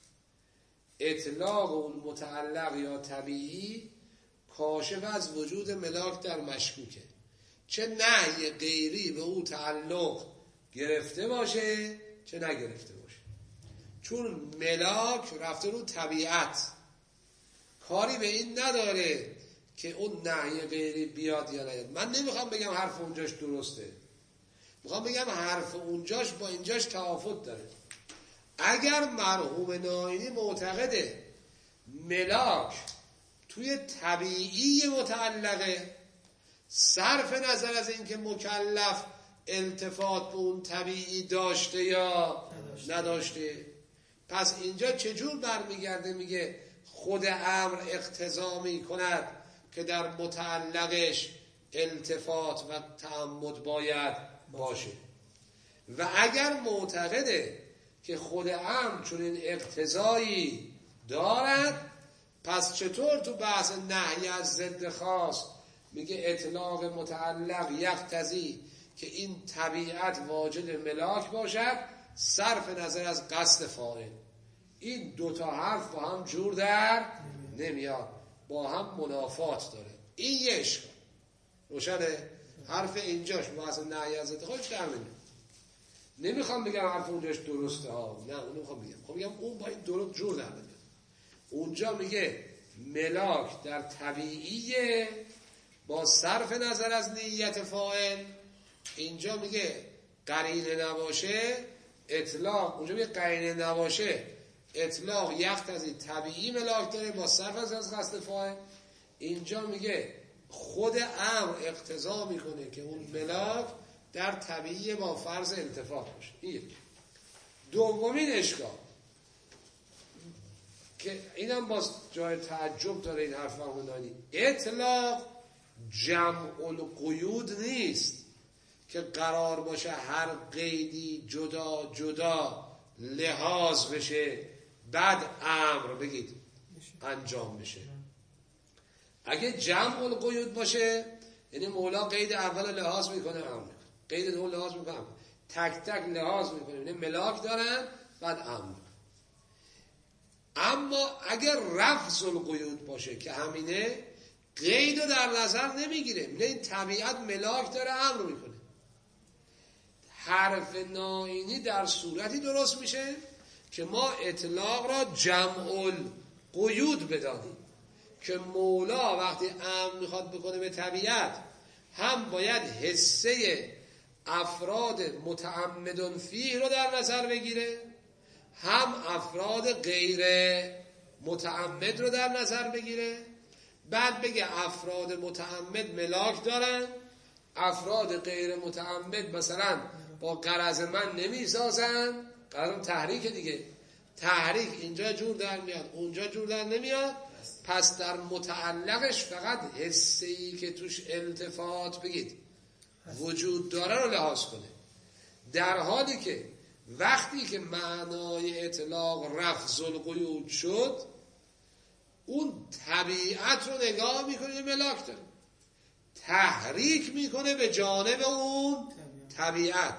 اطلاق اون متعلق یا طبیعی کاشف از وجود ملاک در مشکوکه، چه نهی غیری به او تعلق گرفته باشه چه نگرفته باشه، چون ملاک رفته رو طبیعت، کاری به این نداره که اون نهی غیری بیاد یا نیاد. من نمیخوام بگم حرف اونجاش درسته، میخوام بگم حرف اونجاش با اینجاش توافق داره. اگر مرحوم نائینی معتقده ملاک توی طبیعی متعلقه، صرف نظر از اینکه مکلف التفات به اون طبیعی داشته یا نداشته، پس اینجا چجور برمیگرده میگه خود امر اقتضا میکند که در متعلقش التفات و تعمد باید باشه؟ و اگر معتقده که خود امر چون این اقتضایی دارد، پس چطور تو بحث نهی از ضد خاص میگه اطلاق متعلق یقتضی که این طبیعت واجد ملاک باشد صرف نظر از قصد فاعل؟ این 2 تا حرف با هم جور در نمیاد، با هم منافات داره. این یه اشکال روشنه. حرف اینجاش بحث نهی از ضد خاص در نمیاد. نمیخوام بگم حرف اونجاش درسته ها، نه اون نمیخوام بگم، خب بگم اون با این درست جور در نمیاد. اونجا میگه ملاک در طبیعیه با صرف نظر از نیت فاعل. اینجا میگه قرینه نباشه اطلاق، اونجا میگه قرینه نباشه اطلاق یقتضی طبیعی ملاک داره با صرف از قصد فاعل. اینجا میگه خود امر اقتضا میکنه که اون ملاک در طبیعی با فرض التفات باشه. این دومین اشکال که اینم باز جای تعجب داره این حرف فرمودنی، اطلاق جمع القیود نیست که قرار باشه هر قیدی جدا جدا لحاظ بشه بعد امر بگید انجام بشه. اگه جمع القیود باشه یعنی مولا قید اول لحاظ میکنه امر، قید دوم لحاظ میکنه امر، تک تک لحاظ میکنه یعنی ملاک دارن بعد امر. اما اگر رفض القیود باشه که همینه، قید رو در نظر نمیگیره، میگه این طبیعت ملاک داره امر میکنه. حرف ناینی در صورتی درست میشه که ما اطلاق را جمع القیود بدانیم که مولا وقتی امر میخواد بکنه به طبیعت هم باید حصه افراد متعمدن فیه رو در نظر بگیره، هم افراد غیر متعمد رو در نظر بگیره. بعد بگه افراد متعمد ملاک دارن، افراد غیر متعمد مثلا با غرض من نمیسازن، غرض تحریک دیگه، تحریک اینجا جور در میاد اونجا جور در نمیاد، پس در متعلقش فقط حسه‌ای که توش التفات بگید وجود داره رو لحاظ کنه. در حالی که وقتی که معنای اطلاق رفض القیود شد اون طبیعت رو نگاه میکنه ملاک داره، تحریک میکنه به جانب اون طبیعت.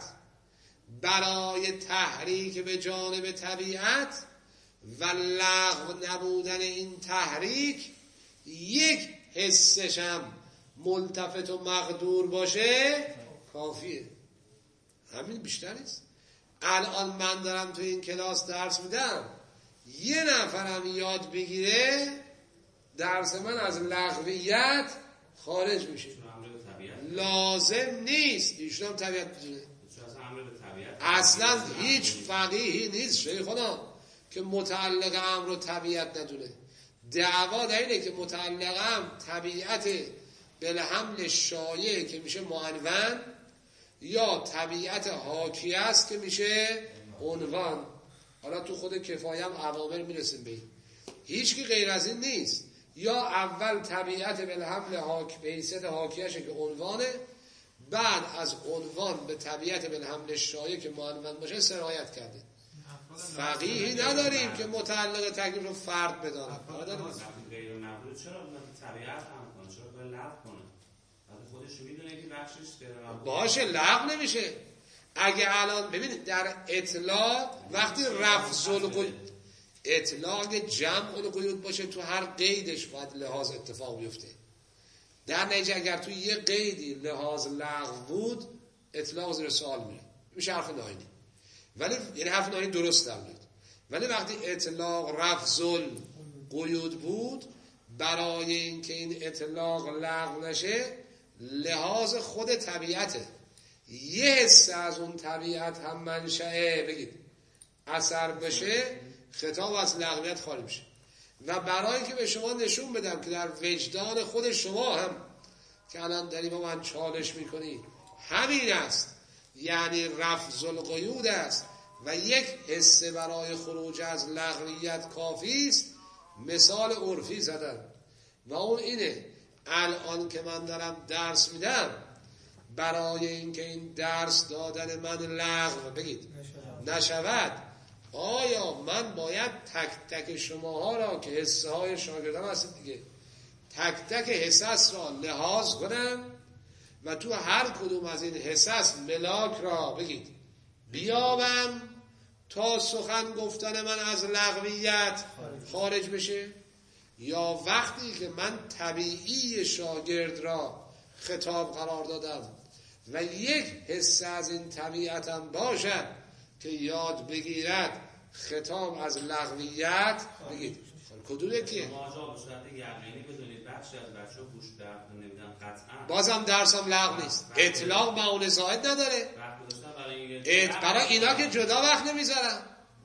برای تحریک به جانب طبیعت و لغو نبودن این تحریک یک حسش هم ملتفت و مقدور باشه کافیه، همین بیشتر نیست. الان من دارم تو این کلاس درس میدم، یه نفرم یاد بگیره درس من از لغویت خارج میشه، لازم نیست ایشون هم طبیعت بدونه. اصلا هیچ فقیهی نیست شیخنا که متعلق امر و طبیعت ندونه. دعوا در اینه که متعلق امر طبیعت بالحمل شایع که میشه معنون یا طبیعت حاکی است که میشه عنوان. حالا تو خود کفایه هم عوامل میرسیم به این، هیچ کی غیر از این نیست. یا اول طبیعت بالحمل حاکی به حیثیت حاکیشه که عنوانه، بعد از عنوان به طبیعت بالحمل شایع که معنون باشه سرایت کرده. فقیهی نداریم که متعلق تکلیف رو فرد بدانه. غیر مبرود چرا طبیعت هم کنه، چرا باید لغو کنه؟ خودش میدونه که بخشش باشه لغو نمیشه. اگه الان ببینید در اطلاق وقتی رفض القیود، اطلاق جمع القیود باشه تو هر قیدش باید لحاظ اتفاق بیفته. در نتیجه اگر تو یه قیدی لحاظ لغو بود اطلاق زیر سوال میره، میشه حرف ناینی. ولی یعنی حرف ناینی درست در میاد. ولی وقتی اطلاق رفض القیود بود، برای اینکه این اطلاق لغو نشه لحاظ خود طبیعته، یه حصه از اون طبیعت هم منشأ بگید اثر بشه خطاب از لغویت خارج میشه. و برای اینکه به شما نشون بدم که در وجدان خود شما هم که الان داری با من چالش میکنی همین است، یعنی رفض القیود است و یک حصه برای خروج از لغویت کافی است، مثال عرفی زدن و اون اینه الان که من دارم درس میدم برای اینکه این درس دادن من لغو بگید نشود، آیا من باید تک تک شماها را که حصه های شاگردان هستید دیگه تک تک حصص را لحاظ کنم و تو هر کدوم از این حصص ملاک را بگید بیابم تا سخن گفتن من از لغویت خارج بشه؟ یا وقتی که من طبیعی شاگرد را خطاب قرار دادم و یک حصه از این طبیعتم باشد که یاد بگیرد خطاب از لغویت بگید کدوم یکیه؟ شما آجا به صورت یقینی بدونید بخشی از بچه ها گوش درد نمیدن قطعا بازم درسم لغو نیست. اطلاق معون زائد نداره. برای اینا که جدا وقت نمیذارن.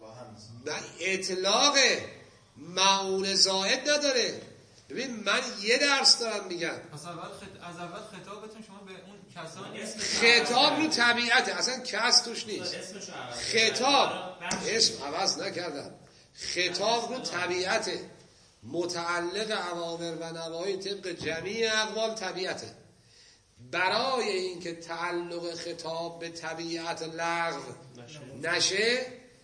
اطلاق معون زائد نداره. ببین من یه درس دارم میگم. از اول خطابتون شما به اون کسانی خطاب رو طبیعته، اصلا کس توش نیست. خطاب اسم عوض نکردم. خطاب رو طبیعته، متعلق اوامر و نواهی طبق جمیع اقوال طبیعته. برای اینکه تعلق خطاب به طبیعت لغو نشه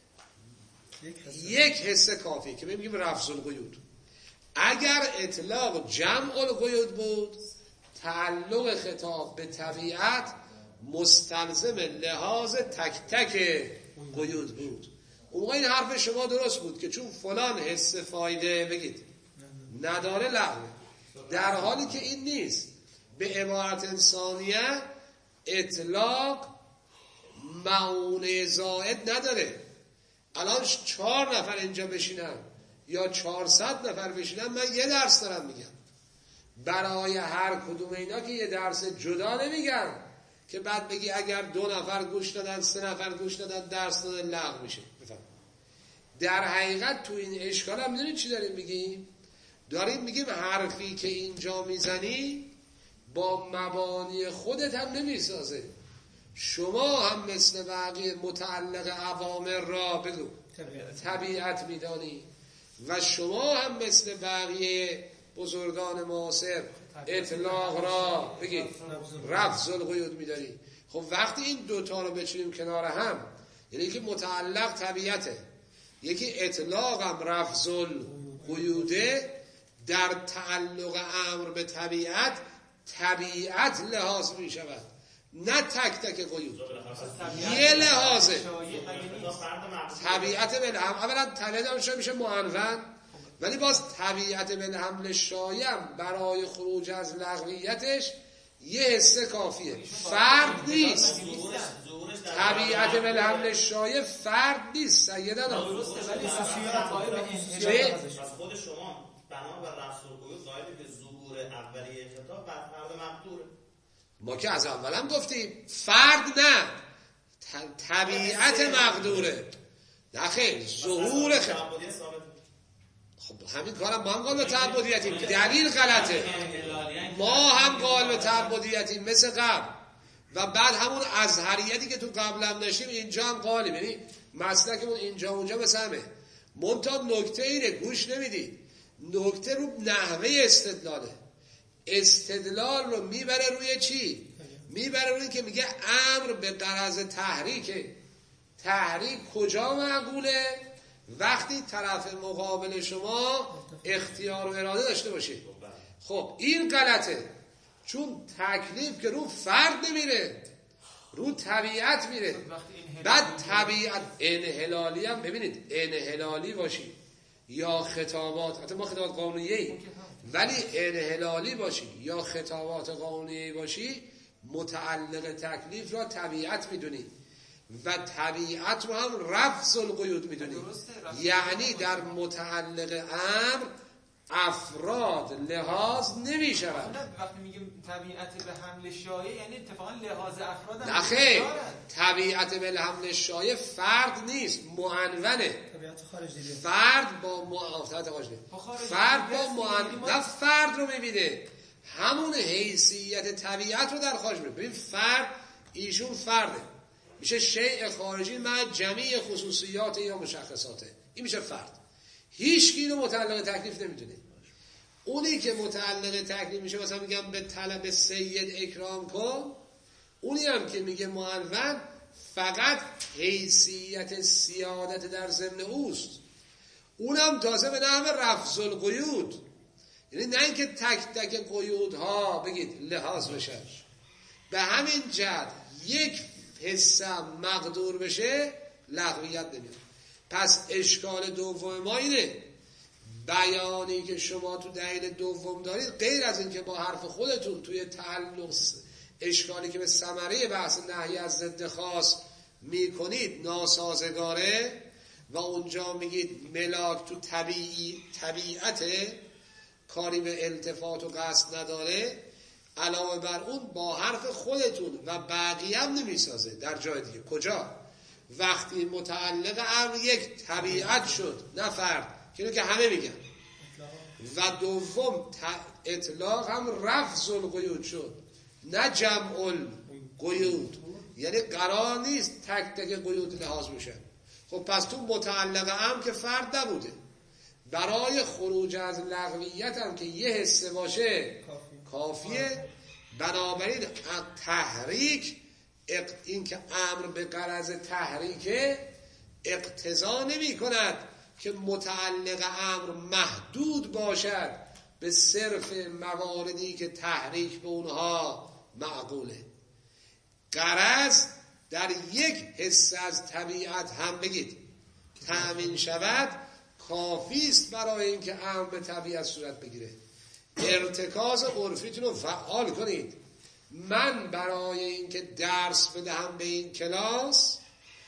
یک حصه کافی که بگیم رفض القیود. اگر اطلاق جمع القیود بود تعلق خطاب به طبیعت مستلزم لحاظ تک تک قیود بود. اون موقع این حرف شما درست بود که چون فلان حس فایده بگید نداره لغوه، در حالی که این نیست. به عبارت انسانیه اطلاق معونه زائد نداره. الان 4 نفر اینجا بشینن یا 400 نفر بشینن من یه درس دارم میگم. برای هر کدوم اینا که یه درس جدا نمیگم که بعد بگی اگر 2 نفر گوش دادن 3 نفر گوش دادن درس دادن لغو میشه. بفهم. در حقیقت تو این اشکال هم میدونید چی داریم میگیم؟ داریم میگیم حرفی که اینجا میزنی با مبانی خودت هم نمیسازه. شما هم مثل بقیه متعلق اوامر را بگو طبیعت میدانی و شما هم مثل بقیه بزرگان معاصر اطلاق را بگید رفض القیود میداری. خب وقتی این دوتا رو بچینیم کنار هم، یعنی که متعلق طبیعته، یکی اطلاق هم رفض القیوده، در تعلق امر به طبیعت لحاظ می شود، نه تک تک قیود. یه لحاظه طبیعت به اولا طبیعت میشه معنون، ولی باز طبیعت به حمل شایم برای خروج از لغویتش یه حصه کافیه، فرد نیست. طبیعت به حمل شایع فرد نیست سیدنا. از خود شما بنا بر رفض القیود قائل به ظهور اولیه خطاب بر فرد مقدوره. ما که از اولم گفتیم فرد نه طبیعت مقدوره. نه خیلی ظهور خطاب. خب همین کارم ما هم قائل به تعبدیتیم، دلیل غلطه. ما هم قائل به تعبدیتیم مثل قبل و بعد همون ازهریتی که تو قبل هم داشتیم اینجا هم قائلیم. یعنی مسلکمون اینجا اونجا مثل همه. منتها نکته اینه گوش نمیدید. نکته رو نحوه استدلاله. استدلال رو میبره روی چی؟ میبره روی که میگه امر به غرض تحریک کجا معقوله؟ وقتی طرف مقابل شما اختیار و اراده داشته باشه. خب این غلطه، چون تکلیف که رو فرد نمیره، رو طبیعت میره. بعد طبیعت انحلالی هم ببینید، انحلالی باشی یا خطابات، حتی ما خطابات قانونیه، ولی انحلالی باشی یا خطابات قانونیه باشی، متعلق تکلیف را طبیعت میدونی و طبیعت رو هم رفض القیود میدونی. یعنی در متعلق امر افراد لحاظ نمی شود. وقتی میگیم طبیعت به حمل شایع یعنی اتفاقا لحاظ افراد هم نخیر، طبیعت به حمل شایع فرد نیست، معنونه. فرد با نه فرد رو میبینه، همون حیثیت طبیعت رو در خارج میبینه. ببین فرد، ایشون فرده، میشه شیء خارجی مع جمیع خصوصیات یا مشخصاته، این میشه فرد. هیچ کی رو متعلق تکلیف نمیدونه. اونی که متعلق تکلیف میشه، مثلا میگم به طلب سید اکرام کن، اونی هم که میگه معنون فقط حیثیت سیادت در ضمن اوست، اونم تازه به نحو رفض القیود. یعنی نه اینکه تک تک قیودها بگید لحاظ بشه. به همین جهت یک حصه مقدور بشه لغویت نمیاد. پس اشکال دوم ما اینه، بیانی که شما تو دلیل دوم دارید غیر از این که با حرف خودتون توی تعلق اشکالی که به ثمره بحث نهی از ضد خاص میکنید ناسازگاره، و اونجا میگید ملاک تو طبیعته، کاری به التفات و قصد نداره، علاوه بر اون با حرف خودتون و بقیه هم نمیسازه. در جای دیگه کجا؟ وقتی متعلق امر یک طبیعت شد نه فرد، که اینو که همه میگن، و دوم اطلاق هم رفض القیود شد نه جمع القیود، یعنی قرار نیست تک تک قیود لحاظ میشه. خب پس تو متعلق امر که فرد نبوده، برای خروج از لغویت هم که یه حصه باشه کافیه. بنابراین تحریک، این که امر به غرض تحریکه، اقتضا نمی کند که متعلق امر محدود باشد به صرف مواردی که تحریک به اونها معقوله. غرض در یک حصه از طبیعت هم بگید تأمین شود، کافی است برای اینکه امر به طبیعت صورت بگیره. ارتکاز عرفیتون رو فعال کنید. من برای اینکه درس بدهم به این کلاس،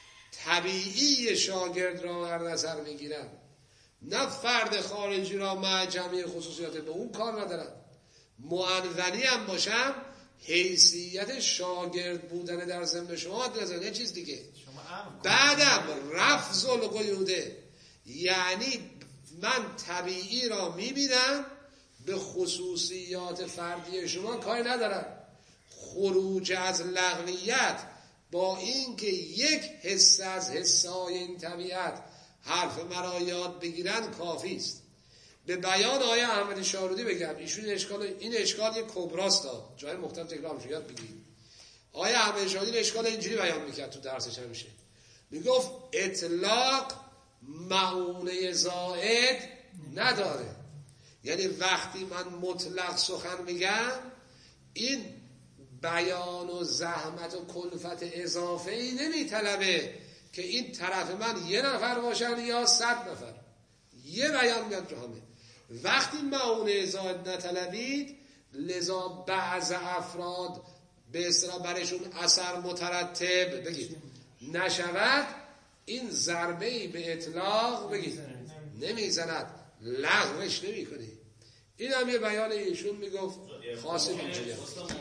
طبیعی شاگرد را در نظر میگیرم، نه فرد خارجی را مع جمعی خصوصیات. به اون کار ندارم. معنونی هم باشم، حیثیت شاگرد بودن در ضمن شما ندارم، یه چیز دیگه. بعدم رفض القیوده، یعنی من طبیعی را میبینم، به خصوصیات فردی شما کاری ندارم. خروج از لغویت با اینکه یک حصه از حصه‌های این طبیعت حرف مرا یاد بگیرن کافی است. به بیان آیه احمد شارودی بگم، ایشون این اشکال یک کبراست، جای مختلف تکرار میشه، یاد بگیرید. آیه احمد شارودی این اشکال اینجوری بیان میکرد تو درسش همیشه، میگفت اطلاق معونه زائد نداره. یعنی وقتی من مطلق سخن میگم، این بیان و زحمت و کلفت اضافه ای نمیطلبه که این طرف من یه نفر باشن یا 100 نفر، یه بیان میاد رو همه. وقتی معونه زائد نطلبید، لذا بعض افراد به اصطلاح برشون اثر مترتب بگید نشود، این ضربه‌ای به اطلاق بگید نمیزند، لغوش نمی کنی. این هم یه بیان ایشون میگفت خاصی اینجوری.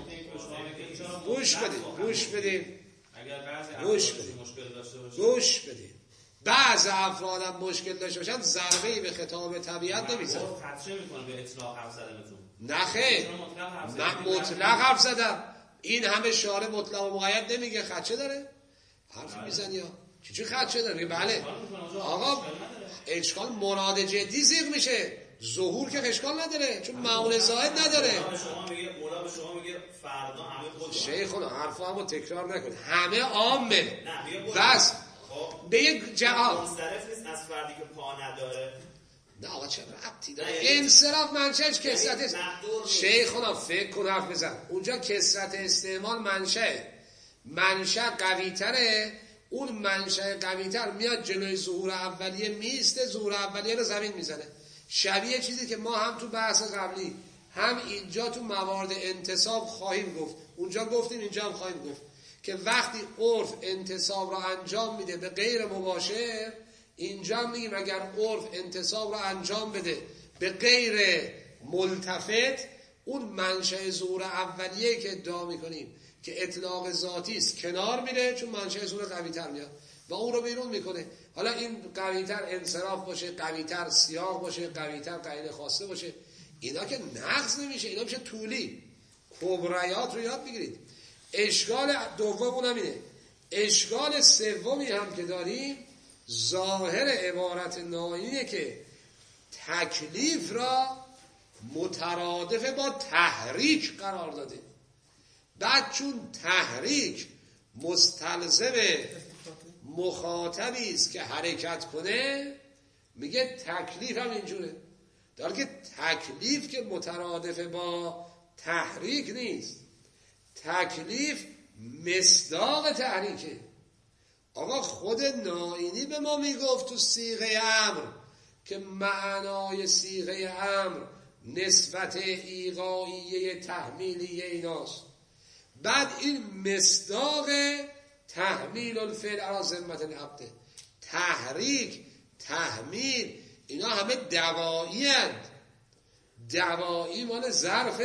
گوش بدید. بعض افراد هم مشکل داشته باشن، ضربه‌ای به خطاب طبیعت نمیزن. نه خیر، من مطلق حرف زدم. این همه شارع مطلق و مقید نمیگه خدشه داره؟ حرف میزن یا چی خدشه داره؟ بله آقا، اشکال مراد جدی زیغ میشه، ظهور که اشکال نداره، چون معول زائد نداره. مولا به شما میگه فردا همه خود شیخونا حرفا همو تکرار نکن، همه عامه. بس به یک جهان منصرف نیست از فردی که پا نداره. نه آقا چه ربطی داره؟ انصراف منشأش کثرت. شیخونا فکر کن حرف بزن. اونجا کثرت استعمال منشأ قوی تره. اون منشأ قوی تر میاد جلوی ظهور اولیه میسته، ظهور اولیه رو زمین میزنه. شبیه چیزی که ما هم تو بحث قبلی هم اینجا تو موارد انتصاب خواهیم گفت، اونجا گفتیم اینجا هم خواهیم گفت که وقتی عرف انتصاب را انجام میده به غیر مباشر، اینجا میگیم اگر عرف انتصاب را انجام بده به غیر ملتفت، اون منشأ ظهور اولیه که ادعا میکنیم که اطلاق ذاتی است کنار میره، چون منشأ ظهور قوی تر میاد و اون رو بیرون میکنه. حالا این قویتر انصراف باشه، قویتر سیاق باشه، قویتر قرینه خاصه باشه، اینا که نقض نمیشه، اینا میشه طولی. کبریات رو یاد بگیرید. اشکال دوم اونم اینه. اشکال سومی هم که داریم، ظاهر عبارت ناینه که تکلیف را مترادف با تحریک قرار داده. بعد چون تحریک مستلزم مخاطبی است که حرکت کنه، میگه تکلیف هم اینجوره. در که تکلیف که مترادف با تحریک نیست، تکلیف مصداق تحریکه. آقا خود نائینی به ما میگفت تو صیغه امر که معنای صیغه امر نسبت ایقاعیه تحمیلیه ایناست. بعد این مصداق تحمیل الفعل علی ذمة العبد، تحریک، تحمیل، اینا همه دوایی هست. دوایی مال ظرف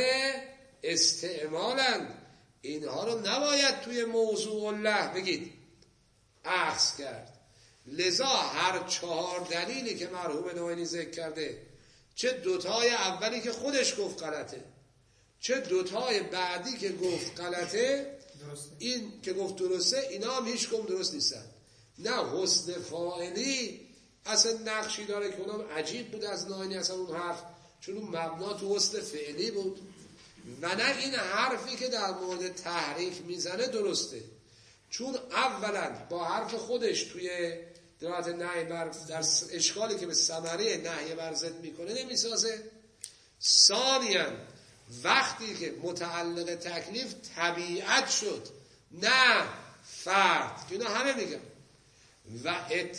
استعمالند. اینها رو نباید توی موضوع الله بگید اخذ کرد. لذا هر 4 دلیلی که مرحوم ناینی ذکر کرده، چه دوتای اولی که خودش گفت غلطه، چه دوتای بعدی که گفت غلطه، درسته. این که گفت درسته، اینا هم هیچ کم درست نیستن. نه حسن فاعلی اصلا نقشی داره که اونم عجیب بود از ناینی اصلا اون حرف، چون اون مبنا تو حسن فعلی بود. و نه این حرفی که در مورد تحریف میزنه درسته، چون اولا با حرف خودش توی درات نهی بر در اشکالی که به ثمره نهی بر ضد میکنه نمیسازه. ثانیا وقتی که متعلق تکلیف طبیعت شد نه فرد، اینا همه میگن، و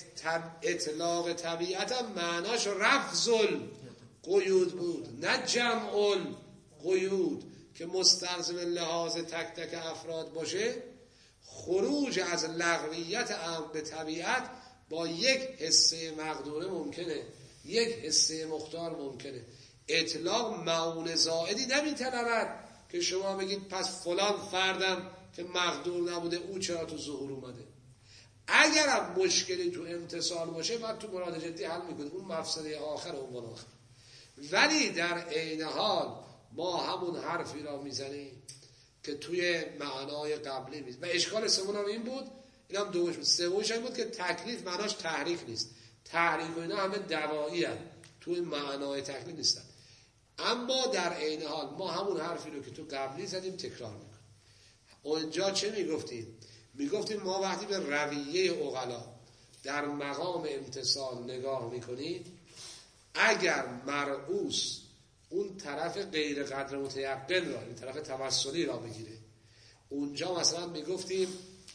اطلاق طبیعت هم معناش رفض القیود بود نه جمع القیود که مستلزم لحاظ تک تک افراد باشه. خروج از لغویت امر به طبیعت با یک حصه مقدوره ممکنه، یک حصه مختار ممکنه. اطلاق معون زائدی نمیطلبد که شما بگید پس فلان فردم که مقدور نبوده او چرا تو ظهور اومده. اگرم مشکلی تو امتصال باشه بعد تو مراد جدی حل میکنید، اون مفسده آخر عنوان آخر. ولی در عین حال ما همون حرفی را میزنیم که توی معنای قبلی میز و اشکال سوم هم این بود، اینم دومش بود. سومش این بود که تکلیف معناش تحریک نیست. تحریک و اینا همه دوایی هست، توی معنای تکلیف نیستن. اما در عین حال ما همون حرفی رو که تو قبلی زدیم تکرار میکنیم. اونجا چه میگفتیم؟ میگفتیم ما وقتی به رویه عقلا در مقام امتصال نگاه میکنیم، اگر مرعوس اون طرف غیر قدر متیقن را، این طرف توسلی را بگیره، اونجا مثلا میگفتیم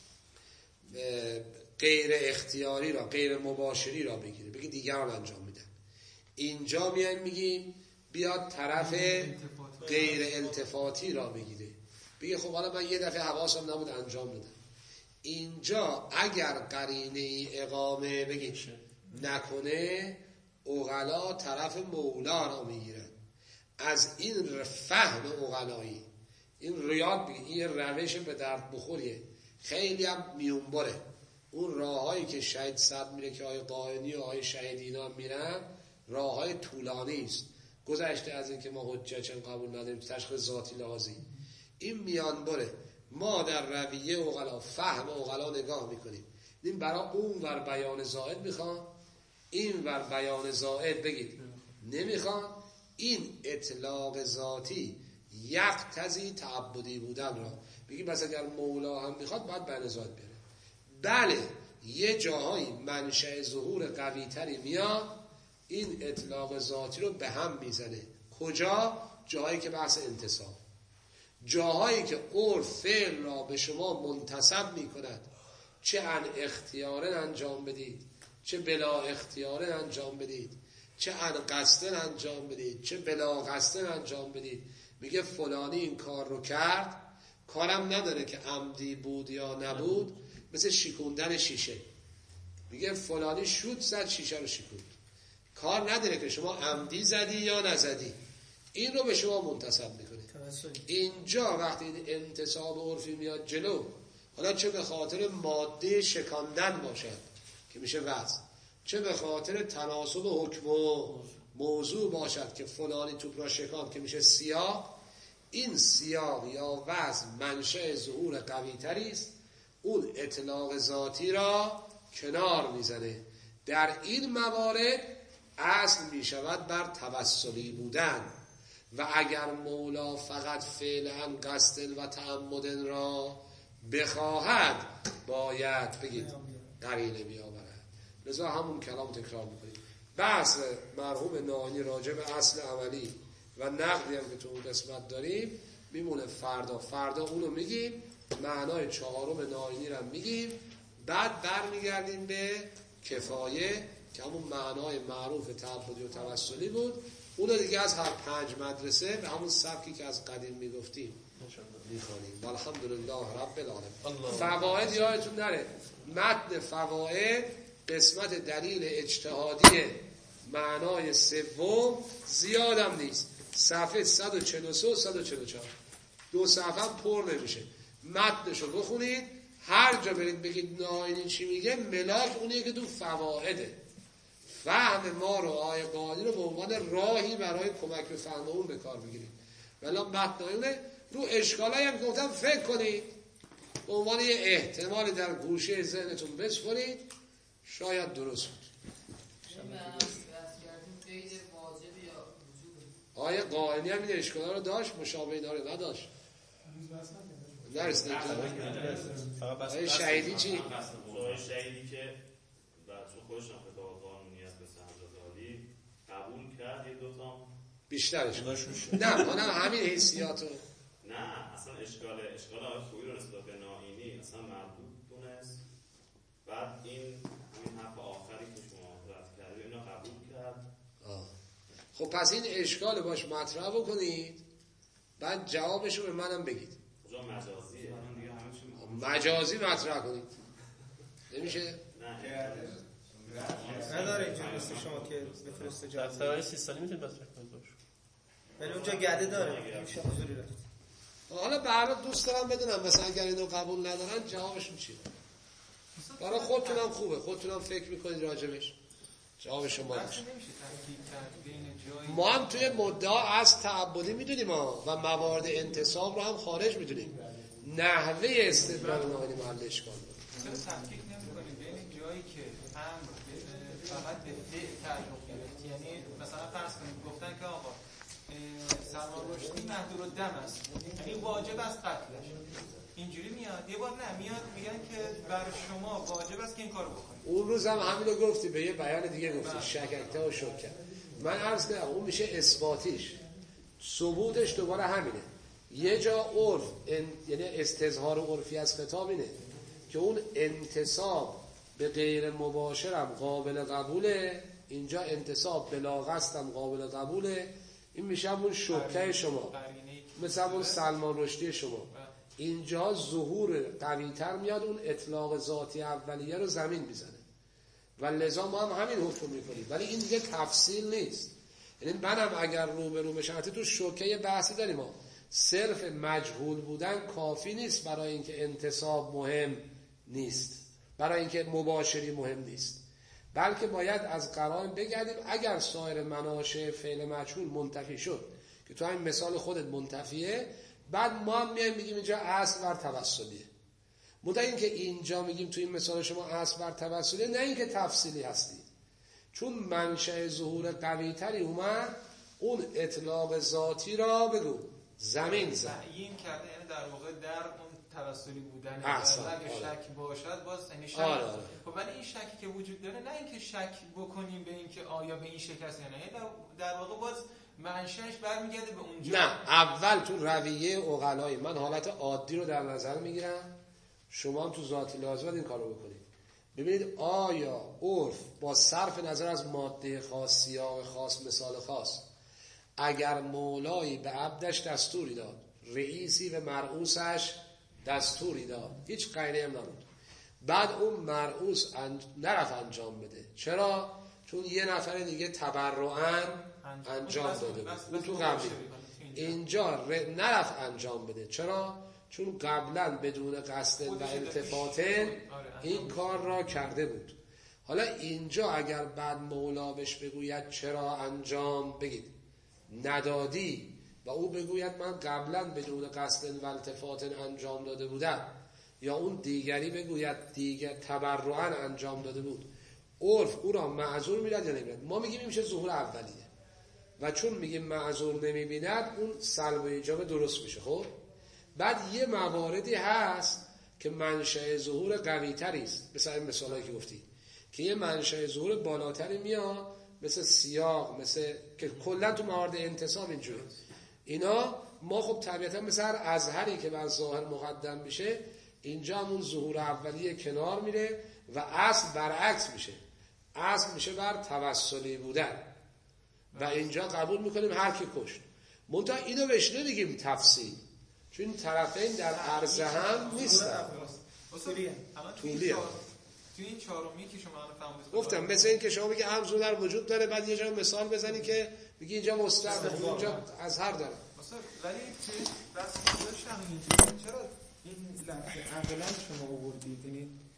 غیر اختیاری را، غیر مباشری را بگیره، بگی دیگران انجام میدن. اینجا میایم میگیم بیاد طرف غیر التفاتی را بگیره، بگی خب حالا من یه دفعه حواسم نبود انجام دادم. اینجا اگر قرینه اقامه بگید نکنه، عقلا طرف مولا را میگیرن. از این فهم عقلایی، این ریاض بگید، این روش به درد بخوریه، خیلی هم میونبره. اون راههایی که شهید صد میره که آقای قائنی و آقای شهیدینا میرن، راههای طولانی است. گذشته از این که ما حجت چند قبول نداریم، تشخیص ذاتی لحاظی، این میانبره. ما در رویه عقلا، فهم عقلا نگاه میکنیم، این برای اون ور بیان زائد میخوان، این ور بیان زائد بگید نمیخوان. این اطلاق ذاتی یقتضی تعبدی بودن را بگید، بس اگر مولا هم میخواد باید بیان زائد بیاره. بله یه جاهایی منشأ ظهور قوی تری میاد، این اطلاق ذاتی رو به هم میزنه. کجا؟ جاهایی که بحث انتصاب، جاهایی که عرف فعل را به شما منتسب میکند، چه ان اختیارن انجام بدید، چه بلا اختیارن انجام بدید، چه ان قصدن انجام بدید، چه بلا قصدن انجام بدید. میگه فلانی این کار رو کرد، کارم نداره که عمدی بود یا نبود، مثل شکوندن شیشه. میگه فلانی شوت زد شیشه رو شکوند، کار نداره که شما عمدی زدی یا نزدی، این رو به شما منتسب میکنه. اینجا وقتی این انتصاب عرفی میاد جلو، حالا چه به خاطر ماده شکاندن باشد که میشه وزن، چه به خاطر تناسب حکم و موضوع باشد که فلانی توپ را شکاند که میشه سیاق، این سیاق یا وزن منشأ ظهور قوی تری است، اون اطلاق ذاتی را کنار میزنه. در این موارد اصل میشود بر توسلی بودن، و اگر مولا فقط فعلا قصد و تعمد را بخواهد باید بگید قرینه بیاورد. لذا همون کلام تکرار میکنید. بحث مرحوم ناینی راجع به اصل عملی و نقدی هم که تو اون قسمت داریم میمونه فردا اونو میگیم، معنای چهارم ناینی رو میگیم، بعد برمیگردیم به کفایه که همون معنای معروف تعبدی و توسلی بود. اونو دیگه از هر 5 مدرسه به همون سبکی که از قدیم میگفتیم میخوانیم. الحمدلله رب العالمین. فواید یادتون نره، متن فواید قسمت دلیل اجتهادی معنای سوم زیادم نیست. صفحه 143 و 144 2 صفحه هم پر نمیشه. متنشو بخونید، هر جا برید بگید ناینی چی میگه، ملاک اونیه که تو فوائده. فهم ما رو آیه قالی رو به عنوان راهی برای کمک به فهم اون به کار بگیرید. ولی متنونه رو اشکالایی هم گفتم فکر کنید، به عنوان یه احتمالی در گوشه ذهنتون بسپرید، شاید درست بود. آیه قائلی هم این اشکالا رو داشت، مشابه داره نداشت. نرسید آیه شهیدی چی؟ آیه شهیدی که بچه خودشون خطاب قانونیت به سمجادالی قبول کرد، یه دوتا بیشترش نه منم همین حیثیاتو نه اصلا اشکال آیه خویی رو نسبت به نائینی اصلا مربوط دونست. بعد این همین حرف آخری که شما رد کردید اینا قبول کرد. خب پس این اشکال باش مطرح بکنید، بعد جوابشو به منم بگید. کجا مجازیه؟ مجازی مطرح کنید. نمیشه؟ نداره اینجا مثل شما که بفرسته جواب. دفترهای 30 سالی میتونید مطرح کنید باشه. ولی اونجا گرده داره. میشه حضوری رفت. حالا به هر حال دوست دارم بدونم مثلا اگر اینو قبول ندارن جوابشون چیه. برای خودتونم خوبه، خودتونم فکر میکنید راجبش. جواب شما باشه. ما هم توی مدعا از تعبدی میدونیم و موارد انتصاب رو هم خارج میدونیم. نحوه استدلال ناینی محل اشکال داره. چرا تفکیک نمی‌کنیم بین جایی که امر فقط به فعل تعلق گرفت، یعنی مثلا فرض کنید گفتن که آقا سلمان رشدی مهدورالدم است، یعنی واجب است قتلش. اینجوری میاد، یه بار نمیاد میگن که برای شما واجب است که این کارو بکنید. اون روز هم همین رو گفتی، به یه بیان دیگه گفتی شککته و شکر. من عرض کردم اون میشه اثباتیش، ثبوتش دوباره همینه. یه جا عرف یعنی استظهار عرفی از خطاب اینه که اون انتصاب به غیر مباشرم قابل قبوله، اینجا انتصاب بلا قصدم قابل قبوله. این میشه همون شکه شما، مثل همون سلمان رشدی شما. اینجا ظهور قوی‌تر میاد، اون اطلاق ذاتی اولیه رو زمین میزنه و لذا ما هم همین حکم میکنیم. ولی این دیگه تفصیل نیست. یعنی منم اگر رو بشم تو شوکه بحثی داریم ما، صرف مجهول بودن کافی نیست برای اینکه انتصاب مهم نیست، برای اینکه مباشری مهم نیست، بلکه باید از قرائن بگردیم. اگر سایر مناشئ فعل مجهول منتفی شد که تو همین مثال خودت منتفیه، بعد ما هم میایم میگیم اینجا اصل بر توسلیه. مدعی این که اینجا میگیم تو این مثال شما اصل بر توسلیه، نه اینکه تفصیلی هستید، چون منشأ ظهور قوی تری اومد اون اطلاق ذاتی را بگو زمین زد. این کرده یعنی در واقع در اون توسلی بودن. اگه شک باشد باز یعنی شک. خب ولی این شکی که وجود داره، نه اینکه شک بکنیم به اینکه آیا به این شکست یا نه، در واقع باز منشأش برمیگرده به اونجا. نه، اول تو رویه عقلای من حالت عادی رو در نظر میگیرم، شما هم تو ذاتی لازم این کارو بکنید. ببینید آیا عرف با صرف نظر از ماده خاص، سیاق خاص، مثال خاص، اگر مولایی به عبدش دستوری داد، رئیسی به مرعوسش دستوری داد، هیچ قرینه هم نبود، بعد اون مرعوس نرفت انجام بده، چرا؟ چون یه نفر دیگه تبرعاً انجام داده بود، اون تو قبلی. اینجا نرفت انجام بده، چرا؟ چون قبلا بدون قصد و التفات این کار را کرده بود. حالا اینجا اگر بعد مولا بهش بگوید چرا انجام بگید ندادی و او بگوید من قبلا بدون قصد و التفات انجام داده بودم، یا اون دیگری بگوید دیگر تبرعاً انجام داده بود، عرف او را معذور می‌داد یا نمی‌داد؟ ما میگیم این میشه ظهور اولیه و چون میگیم معذور نمی‌بیند اون سلب و ایجاب درست میشه. خب بعد یه مواردی هست که منشأ ظهور قوی‌تری است، مثلا این مثالایی که گفتی که یه منشأ ظهور بالاتری میاد، مثل سیاق، مثل که کلا تو موارد انتصاب اینجوری. اینا ما خب طبیعتا مثل هر ازهری که بر ظاهر مقدم میشه، اینجا همون ظهور اولیه کنار میره و اصل برعکس میشه، اصل میشه بر توسلی بودن و اینجا قبول میکنیم هر کی کشت. منتها اینو بهش نمیگیم تفصیل، چون طرفین در عرض هم نیستن. طولیه. طولیه. تو این چهارمی که شما الان فهمیدید گفتم مثل این که شما بگی همزو در وجود داره، بعد یه جا مثال بزنی که بگی اینجا مستقر اونجا از هر داره. مثلا ولی چه بس داشتم اینجوری چرا این لفظ عقلا شما آوردید؟ یعنی